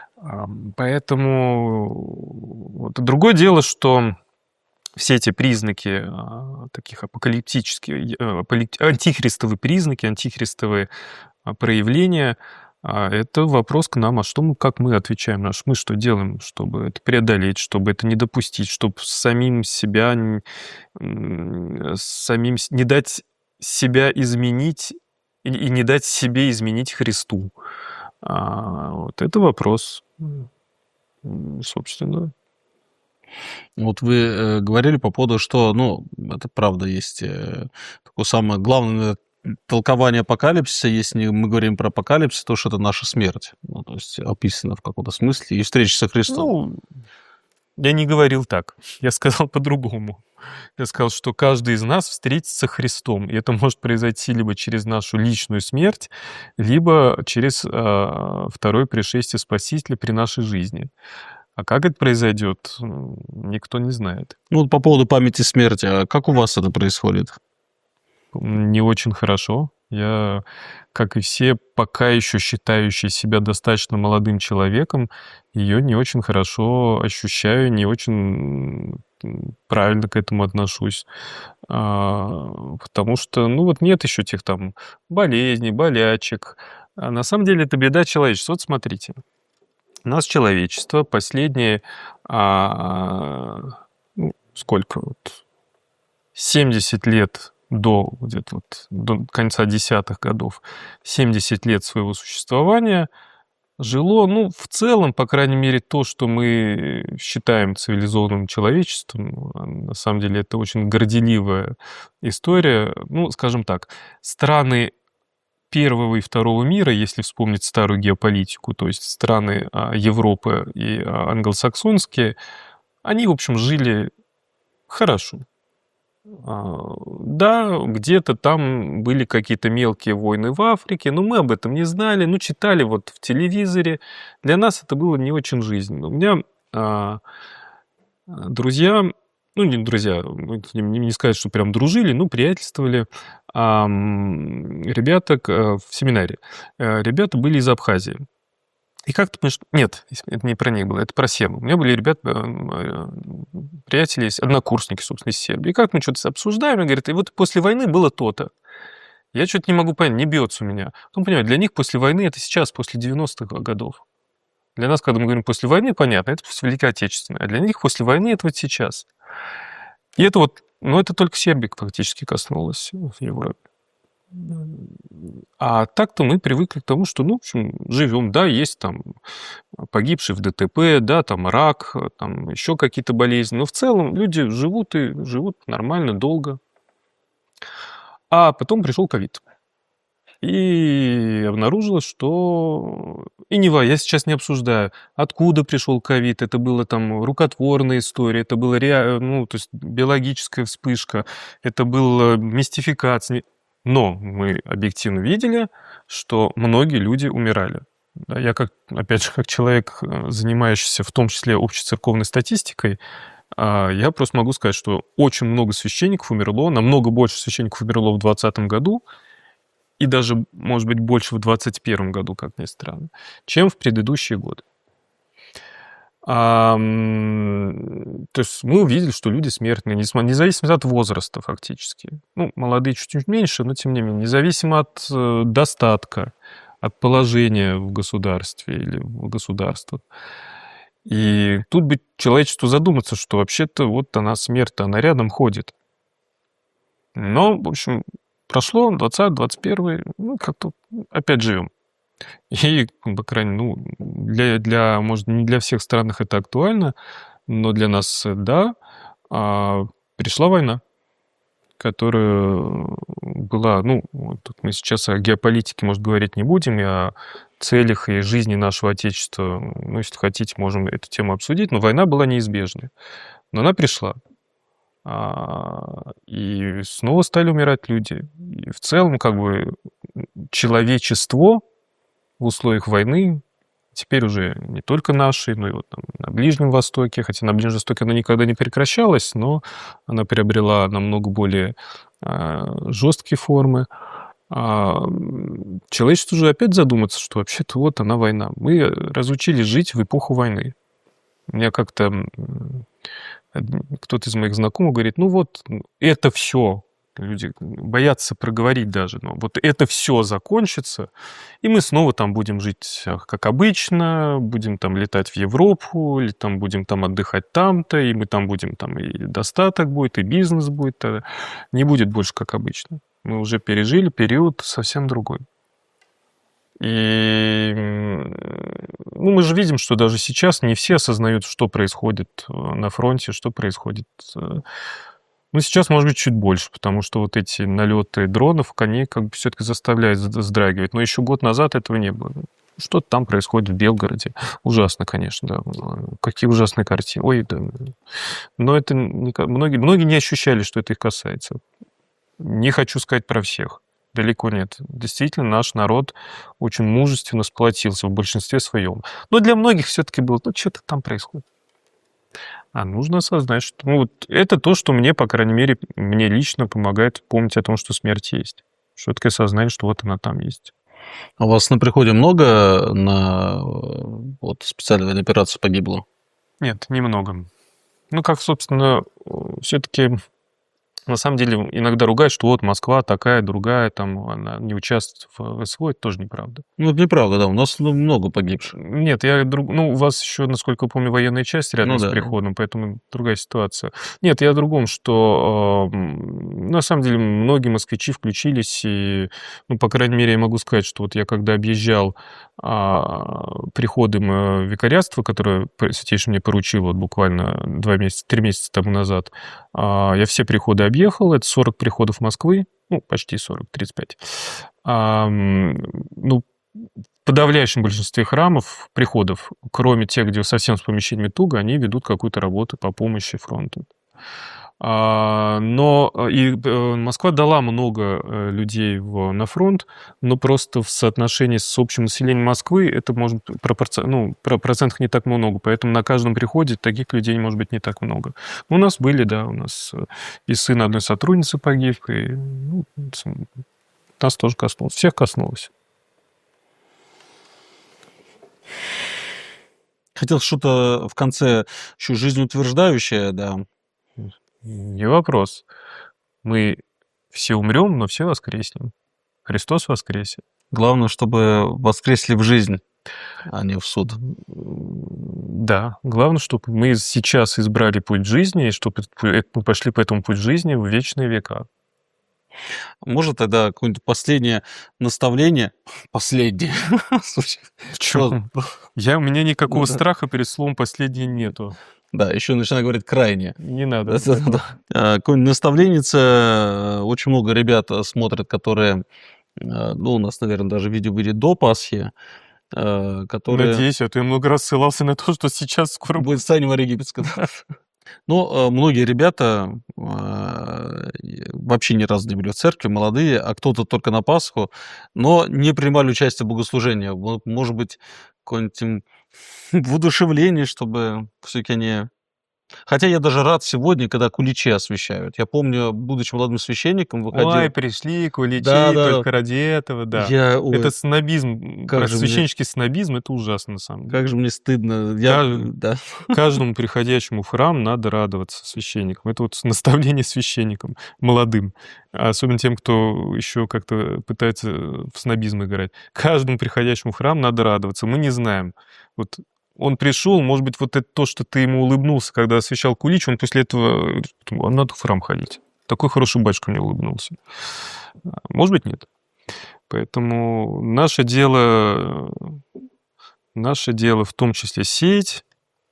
Поэтому вот. Другое дело, что все эти признаки, таких апокалиптические, антихристовые признаки, антихристовые проявления, это вопрос к нам, а что мы, как мы отвечаем, наш, мы что делаем, чтобы это преодолеть, чтобы это не допустить, чтобы самим себя, самим не дать себя изменить и не дать себе изменить Христу. Вот это вопрос, собственно. Вот вы э, говорили по поводу, что, ну, это правда есть э, такое самое главное толкование апокалипсиса, если мы говорим про апокалипсис, то что это наша смерть, ну, то есть описано в каком-то смысле, и встреча со Христом. Ну, Я не говорил так. Я сказал по-другому. Я сказал, что каждый из нас встретится Христом. И это может произойти либо через нашу личную смерть, либо через э, второе пришествие Спасителя при нашей жизни. А как это произойдет, никто не знает. Ну, вот по поводу памяти смерти, а как у вас это происходит? Не очень хорошо. Я, как и все, пока еще считающий себя достаточно молодым человеком, ее не очень хорошо ощущаю, не очень правильно к этому отношусь. А, потому что, ну вот нет еще тех там болезней, болячек. А на самом деле это беда человечества. Вот смотрите. У нас человечество последние, а, ну, сколько вот, семьдесят лет до где-то вот до конца десятых годов, семьдесят лет своего существования жило, ну, в целом, по крайней мере, то, что мы считаем цивилизованным человечеством, на самом деле это очень горделивая история. Ну, скажем так, страны первого и второго мира, если вспомнить старую геополитику, то есть страны Европы и англосаксонские, они, в общем, жили хорошо. Да, где-то там были какие-то мелкие войны в Африке, но мы об этом не знали, ну, читали вот в телевизоре. Для нас это было не очень жизненно. У меня а, друзья, ну, не друзья, не, не сказать, что прям дружили, ну, приятельствовали, а, ребята в семинаре. Ребята были из Абхазии. И как ты понимаешь, нет, это не про них было, это про Сербов. У меня были ребята, приятели, однокурсники, собственно, из Сербии. И как мы что-то обсуждаем, и говорят, и вот после войны было то-то. Я что-то не могу понять, не бьется у меня. Ну, понимаете, для них после войны это сейчас, после девяностых годов. Для нас, когда мы говорим после войны, понятно, это после Великой Отечественной. А для них после войны это вот сейчас. И это вот, ну, это только Сербии фактически коснулось в Европе. А так-то мы привыкли к тому, что, ну, в общем, живем, да, есть там погибшие в ДТП, да, там рак, там еще какие-то болезни, но в целом люди живут и живут нормально, долго. А потом пришел ковид. И обнаружилось, что... И не важно, я сейчас не обсуждаю, откуда пришел ковид. Это была там рукотворная история, это была ре... ну, то есть биологическая вспышка, это была мистификация. Но мы объективно видели, что многие люди умирали. Я, как, опять же, как человек, занимающийся в том числе общецерковной статистикой, я просто могу сказать, что очень много священников умерло, намного больше священников умерло в двадцатом году, и даже, может быть, больше в двадцать первом году, как ни странно, чем в предыдущие годы. А, то есть мы увидели, что люди смертные, независимо от возраста фактически. Ну, молодые чуть-чуть меньше, но тем не менее, независимо от э, достатка, от положения в государстве или в государствах. И тут бы человечеству задуматься, что вообще-то вот она, смерть, она рядом ходит. Но, в общем, прошло двадцатый, двадцать первый, ну, как-то опять живем. И, по крайней мере, ну, для, для, может, не для всех стран это актуально, но для нас, да, а, пришла война, которая была, ну, тут мы сейчас о геополитике, может, говорить не будем, и о целях и жизни нашего Отечества, ну, если хотите, можем эту тему обсудить, но война была неизбежной. Но она пришла. А, и снова стали умирать люди. И в целом, как бы, человечество в условиях войны, теперь уже не только нашей, но и вот там на Ближнем Востоке, хотя на Ближнем Востоке она никогда не прекращалась, но она приобрела намного более а, жесткие формы. А, человечеству уже опять задуматься, что вообще-то вот она война. Мы разучились жить в эпоху войны. У меня как-то кто-то из моих знакомых говорит, ну вот, это все. Люди боятся проговорить даже, но вот это все закончится, и мы снова там будем жить как обычно, будем там летать в Европу, или там будем там отдыхать там-то, и мы там будем, там и достаток будет, и бизнес будет. Не будет больше как обычно. Мы уже пережили период совсем другой. И ну, мы же видим, что даже сейчас не все осознают, что происходит на фронте, что происходит. Ну, сейчас, может быть, чуть больше, потому что вот эти налеты дронов, они как бы все-таки заставляют вздрагивать. Но еще год назад этого не было. Что-то там происходит в Белгороде. Ужасно, конечно, да. Какие ужасные картины. Ой, да. Но это не... многие, многие не ощущали, что это их касается. Не хочу сказать про всех. Далеко нет. Действительно, наш народ очень мужественно сплотился в большинстве своем. Но для многих все-таки было, ну, что-то там происходит. А нужно осознать, что ну, вот это то, что мне, по крайней мере, мне лично помогает помнить о том, что смерть есть. Все-таки осознать, что вот она там есть. А у вас на приходе много на вот, специальной военной операции погибло? Нет, немного. Ну, как, собственно, все-таки на самом деле иногда ругают, что вот Москва такая, другая, там она не участвует в СВО, это тоже неправда. Ну, это неправда, да, у нас много погибших. Нет, я друг... ну, у вас еще, насколько я помню, военная часть рядом Ну с да. приходом, поэтому другая ситуация. Нет, я о другом, что э, на самом деле многие москвичи включились, и, ну, по крайней мере, я могу сказать, что вот я когда объезжал а, приходы м, викариатства, которое Святейший мне поручил вот буквально два месяца, три месяца тому назад, а, я все приходы объехал, это сорок приходов Москвы, ну, почти сорок, тридцать пять. А, ну, в подавляющем большинстве храмов, приходов, кроме тех, где совсем с помещениями туго, они ведут какую-то работу по помощи фронту. А, но и э, Москва дала много э, людей в, на фронт, но просто в соотношении с общим населением Москвы это может пропорци... ну, про процентах не так много, поэтому на каждом приходе таких людей может быть не так много. Но у нас были, да, у нас и сын одной сотрудницы погиб, и ну, нас тоже коснулось, всех коснулось. Хотел что-то в конце еще жизнеутверждающее, да. Не вопрос. Мы все умрем, но все воскреснем. Христос воскресе. Главное, чтобы воскресли в жизнь, а не в суд. Да, главное, чтобы мы сейчас избрали путь жизни, и чтобы мы пошли по этому путь жизни в вечные века. Может, тогда какое-нибудь последнее наставление? Последнее. В чем? Я, у меня никакого Ну да. страха перед словом «последнее» нету. Да, еще начинаю говорить крайне. Не надо. Да, да, да. А, Какое-нибудь наставленица. Очень много ребят смотрят, которые, а, ну, у нас, наверное, даже видео выйдет до Пасхи, а, которые... Надеюсь, а то я много раз ссылался на то, что сейчас скоро Будет Санева Египетская. Но многие ребята а, и вообще ни разу не были в церкви, молодые, а кто-то только на Пасху, но не принимали участие в богослужении. Вот, может быть, какое-нибудь им воодушевление, чтобы все-таки они... Хотя я даже рад сегодня, когда куличи освещают. Я помню, будучи молодым священником, выходил... Ой, пришли куличи Да, да, только ради этого, да. Я, ой, Это снобизм, как же мне- священнический снобизм, это ужасно на самом деле. как же мне стыдно. Я, Каждый- да. Каждому приходящему в храм надо радоваться священникам. Это вот наставление священникам, молодым. Особенно тем, кто еще как-то пытается в снобизм играть. Каждому приходящему в храм надо радоваться. Мы не знаем. Вот он пришел, может быть, вот это то, что ты ему улыбнулся, когда освещал кулич, он после этого говорит, а надо в храм ходить. Такой хороший батюшка мне улыбнулся. Может быть, нет. Поэтому наше дело, наше дело в том числе сеять,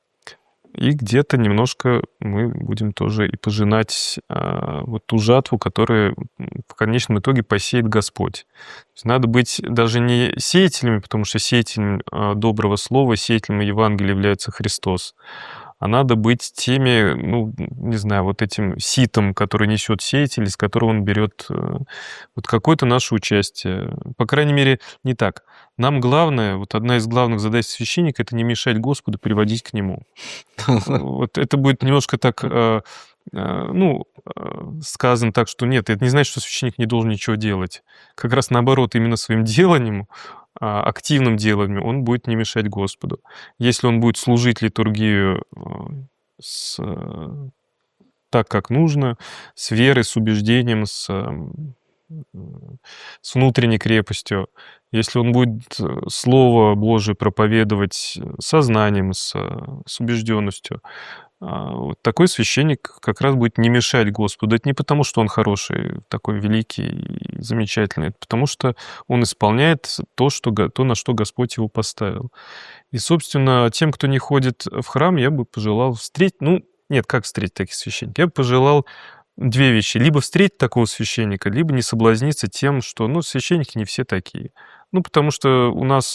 и где-то немножко мы будем тоже и пожинать а, вот ту жатву, которую в конечном итоге посеет Господь. То есть надо быть даже не сеятелями, потому что сеятелем а, доброго слова, сеятелем Евангелия является Христос, а надо быть теми, ну, не знаю, вот этим ситом, который несет сеятель, из которого он берет э, вот какое-то наше участие. По крайней мере, не так. Нам главное, вот одна из главных задач священника — это не мешать Господу, приводить к Нему. Вот это будет немножко так, э, э, ну, э, сказано так, что нет, это не значит, что священник не должен ничего делать. Как раз наоборот, именно своим деланием, а, активным деланием он будет не мешать Господу. Если он будет служить литургию э, с, э, так, как нужно, с верой, с убеждением, с, э, с внутренней крепостью, если он будет э, Слово Божие проповедовать со знанием, с, э, с убежденностью, а, вот такой священник как раз будет не мешать Господу. Это не потому, что он хороший, такой великий и замечательный, это потому что он исполняет то, что, го- то, на что Господь его поставил. И, собственно, тем, кто не ходит в храм, я бы пожелал встретить, ну, нет, как встретить таких священников? Я бы пожелал две вещи. Либо встретить такого священника, либо не соблазниться тем, что, ну, священники не все такие. Ну, потому что у нас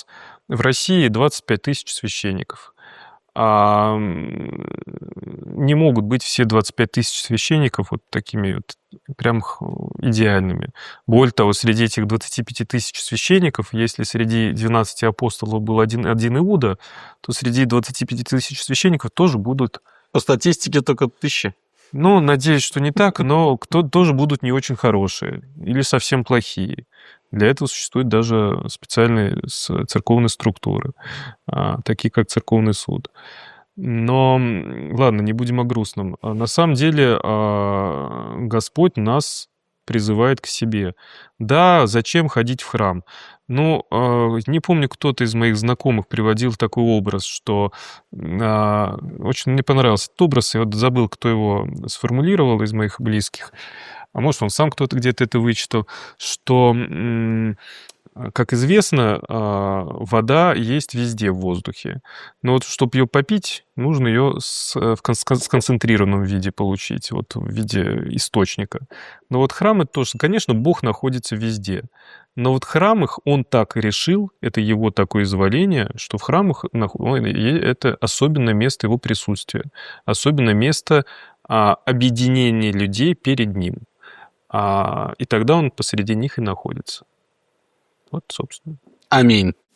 В России двадцать пять тысяч священников. А не могут быть все двадцать пять тысяч священников вот такими вот прям идеальными. Более того, среди этих двадцати пяти тысяч священников, если среди двенадцати апостолов был один, один Иуда, то среди двадцати пяти тысяч священников тоже будут... По статистике только тысячи. Ну, надеюсь, что не так, но кто тоже будут не очень хорошие или совсем плохие. Для этого существуют даже специальные церковные структуры, такие как церковный суд. Но, ладно, не будем о грустном. На самом деле Господь нас призывает к себе. Да, зачем ходить в храм? Ну, не помню, кто-то из моих знакомых приводил такой образ, что очень мне понравился этот образ, я вот забыл, кто его сформулировал из моих близких, а может, он сам кто-то где-то это вычитал, что, как известно, вода есть везде в воздухе. Но вот, чтобы ее попить, нужно ее в сконцентрированном виде получить, вот в виде источника. Но вот храм — это тоже, конечно, Бог находится везде. Но вот в храмах он так и решил, это его такое изволение, что в храмах это особенное место его присутствия, особенное место объединения людей перед ним. И тогда он посреди них и находится. Вот, собственно. Аминь.